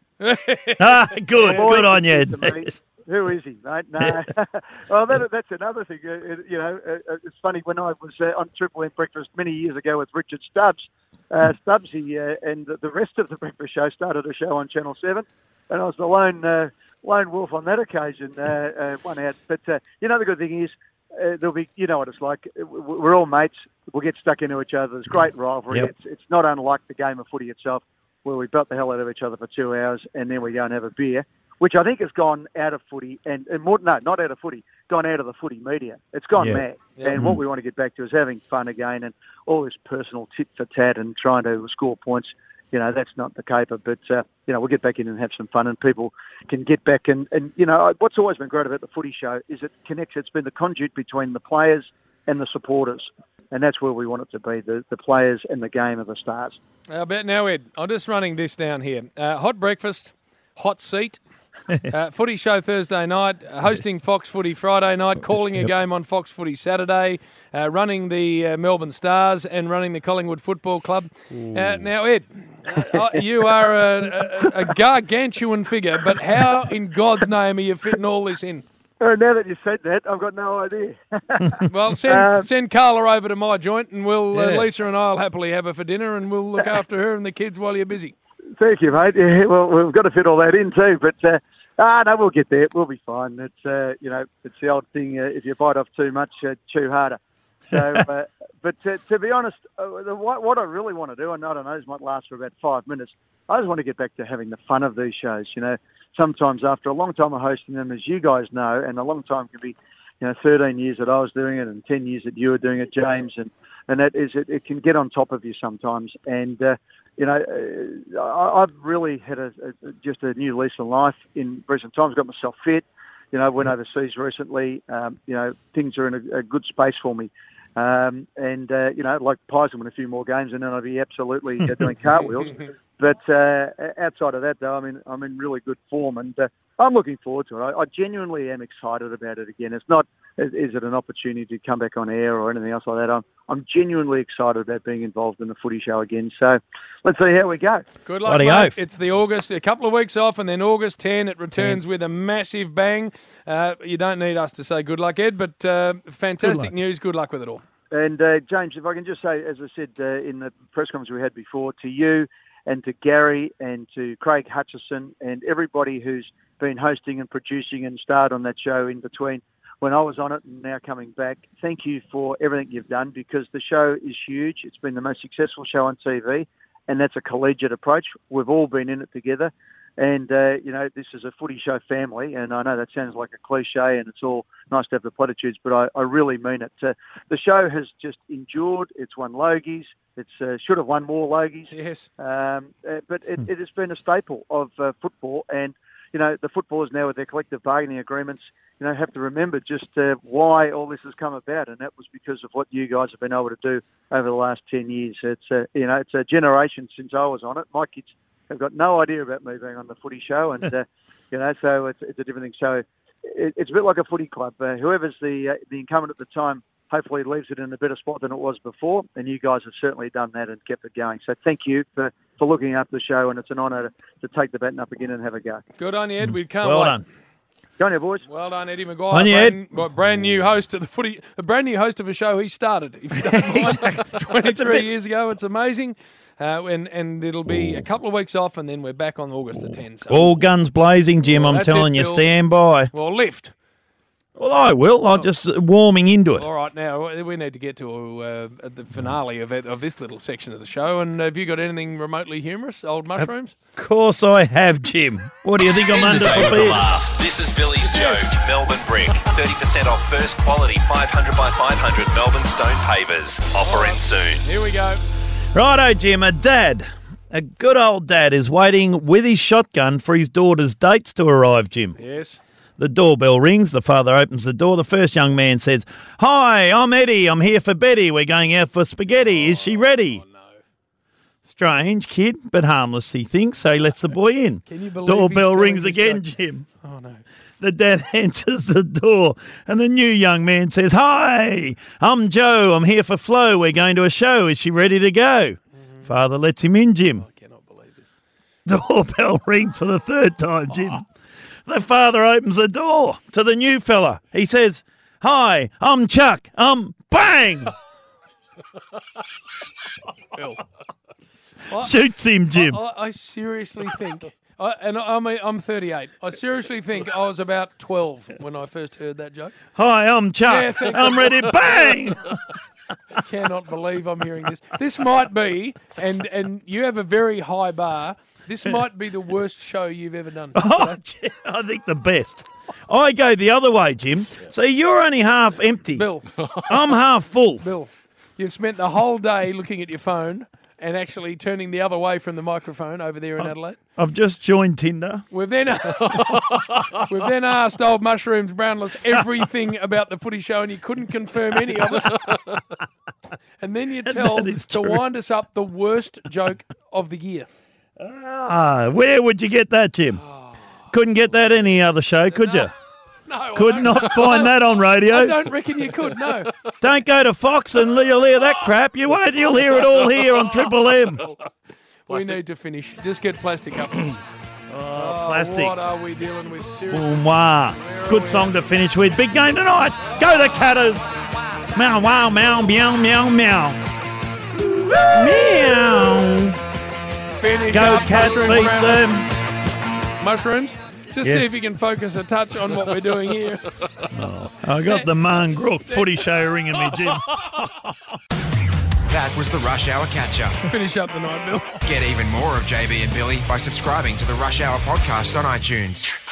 Ah, good.
Boy,
Good on
he's
you.
dead to me. Who is he, mate? No. Well, that, that's another thing. Uh, it- you know, uh, it's funny, when I was uh, on Triple M Breakfast many years ago with Richard Stubbs, uh, Stubbsy uh, and the rest of the breakfast show started a show on Channel seven, and I was the lone uh, lone wolf on that occasion, uh, uh, one out. But, uh, you know, the good thing is, uh, there'll be, you know what it's like, we're all mates, we'll get stuck into each other, there's great rivalry.
Yep.
It's, it's not unlike the game of footy itself, where we belt the hell out of each other for two hours and then we go and have a beer, which I think has gone out of footy and, and more, no, not out of footy, gone out of the footy media. It's gone
Yeah.
mad.
Yeah.
And what we want to get back to is having fun again, and all this personal tit for tat and trying to score points. You know, that's not the caper, but, uh, you know, we'll get back in and have some fun, and people can get back. And, and, you know, what's always been great about the footy show is it connects, it's been the conduit between the players and the supporters. And that's where we want it to be, the, the players and the game of the stars.
How about now, Ed? I'm just running this down here. Uh, hot breakfast, hot seat, uh, footy show Thursday night, uh, hosting Fox Footy Friday night, calling a game on Fox Footy Saturday, uh, running the uh, Melbourne Stars and running the Collingwood Football Club. Uh, now, Ed, uh, you are a, a, a gargantuan figure, but how in God's name are you fitting all this in?
Uh, now that you said that, I've got no idea.
Well, send
Um,
send Carla over to my joint, and we'll uh,
Yeah.
Lisa and I'll happily have her for dinner, and we'll look after her and the kids while you're busy.
Thank you, mate. Yeah, well, we've got to fit all that in too, but uh, ah, no, we'll get there. We'll be fine. It's uh, you know, it's the old thing. Uh, if you bite off too much, uh, chew harder. So, uh, but uh, to be honest, uh, the, what, what I really want to do, and I don't know, this might last for about five minutes. I just want to get back to having the fun of these shows. You know, sometimes after a long time of hosting them, as you guys know, and a long time can be, you know, thirteen years that I was doing it, and ten years that you were doing it, James, and and that is it. It can get on top of you sometimes, and. Uh, You know, uh, I, I've really had a, a just a new lease on life in recent times. Got myself fit. You know, went overseas recently. Um, you know, things are in a, a good space for me. Um, and uh, you know, like Pies will win a few more games, and then I'll be absolutely uh, doing cartwheels. But uh, outside of that, though, I'm in I'm in really good form, and uh, I'm looking forward to it. I, I genuinely am excited about it again. It's not is, is it an opportunity to come back on air or anything else like that. I'm I'm genuinely excited about being involved in the footy show again. So let's see how we go.
Good luck,
Bloody
mate.
oath.
It's the August, a couple of weeks off, and then August tenth, it returns with a massive bang. Uh, you don't need us to say good luck, Ed, but uh, fantastic
luck.
news. Good luck with it all.
And uh, James, if I can just say, as I said uh, in the press conference we had before, to you and to Gary and to Craig Hutchison and everybody who's been hosting and producing and starred on that show in between when I was on it and now coming back, thank you for everything you've done, because the show is huge. It's been the most successful show on T V, and that's a collegiate approach. We've all been in it together. And, uh, you know, this is a footy show family, and I know that sounds like a cliche and it's all nice to have the platitudes, but I, I really mean it. Uh, the show has just endured. It's won Logies. It uh, should have won more Logies.
Yes.
Um, uh, but it, it has been a staple of uh, football, and, you know, the footballers now with their collective bargaining agreements, you know, have to remember just uh, why all this has come about, and that was because of what you guys have been able to do over the last ten years. It's, uh, you know, it's a generation since I was on it. My kids have got no idea about me being on the footy show, and uh, you know, so it's, it's a different thing. So it, it's a bit like a footy club. Uh, whoever's the uh, the incumbent at the time, hopefully leaves it in a better spot than it was before, and you guys have certainly done that and kept it going. So thank you for, for looking after the show, and it's an honour to, to take the baton up again and have a go.
Good on you, Ed. We can't
Well
wait.
done.
Go on, you boys.
Well done, Eddie Maguire.
On you,
brand, brand, brand new host of the footy, a brand new host of a show he started. If you don't mind, twenty-three years ago. It's amazing, uh, and and it'll be a couple of weeks off, and then we're back on August the tenth. So.
All guns blazing, Jim.
Well,
I'm
that's
telling
it,
you,
Bill.
stand by.
Well, lift.
Well, I will. I'm just warming into it.
All right, now we need to get to uh, the finale of of this little section of the show. And have you got anything remotely humorous, old mushrooms?
Of course I have, Jim. What do you think I'm
End
under
the day with a
prepared?
laugh. This is Billy's Joke. Melbourne Brick. thirty percent off first quality five hundred by five hundred Melbourne Stone Pavers. Offer ends soon.
Here we go.
Righto, Jim. A dad, a good old dad, is waiting with his shotgun for his daughter's dates to arrive, Jim.
Yes.
The doorbell rings. The father opens the door. The first young man says, "Hi, I'm Eddie. I'm here for Betty. We're going out for spaghetti. Is she ready?"
Oh, no.
Strange kid, but harmless, he thinks, so he lets the boy in.
Can you believe
Doorbell
he's
rings
telling this
again,
joke?
Jim.
Oh, no.
The dad enters the door, and the new young man says, "Hi, I'm Joe. I'm here for Flo. We're going to a show. Is she ready to go?"
Mm-hmm.
Father lets him in, Jim.
I cannot believe this.
Doorbell rings for the third time, Jim. The father opens the door to the new fella. He says, "Hi, I'm Chuck. Um, bang!"
Bill. I-
Shoots him, Jim.
I, I, I seriously think, I, and I, I'm, I'm thirty-eight. I seriously think I was about twelve when I first heard that joke.
"Hi, I'm Chuck.
Yeah, thank
I'm
you.
ready. Bang!"
I cannot believe I'm hearing this. This might be, and and you have a very high bar. This might be the worst show you've ever done.
Oh, gee, I think the best. I go the other way, Jim. So you're only half empty.
Bill.
I'm half full.
Bill, you've spent the whole day looking at your phone and actually turning the other way from the microphone over there in Adelaide.
I've just joined Tinder.
We've then asked, we've then asked old Mushrooms Brownless everything about the footy show, and you couldn't confirm any of it. And then you tell
that is
to
true.
wind us up the worst joke of the year.
Ah, where would you get that, Jim? Couldn't get that any other show, could you?
No, I
Could
don't-
not find that on radio.
I don't reckon you could. No.
Don't go to Fox and you'll hear that crap. You won't. You'll hear it all here on Triple M.
We need to finish. Just get plastic up. oh,
plastics.
What are we dealing with? Seriously.
Boom, wah. Good song to finish with. Big game tonight. Go the Catters. Meow, wow, meow, meow, meow, meow. Meow.
Finish
Go
up,
Cats,
Mushrooms
beat
Brownless.
them.
Mushrooms. Just
Yes.
see if you can focus a touch on what we're doing here.
I got the Marngrook footy show ringing me, Jim.
That was the Rush Hour Catch-Up.
Finish up the night, Bill.
Get even more of J B and Billy by subscribing to the Rush Hour podcast on iTunes.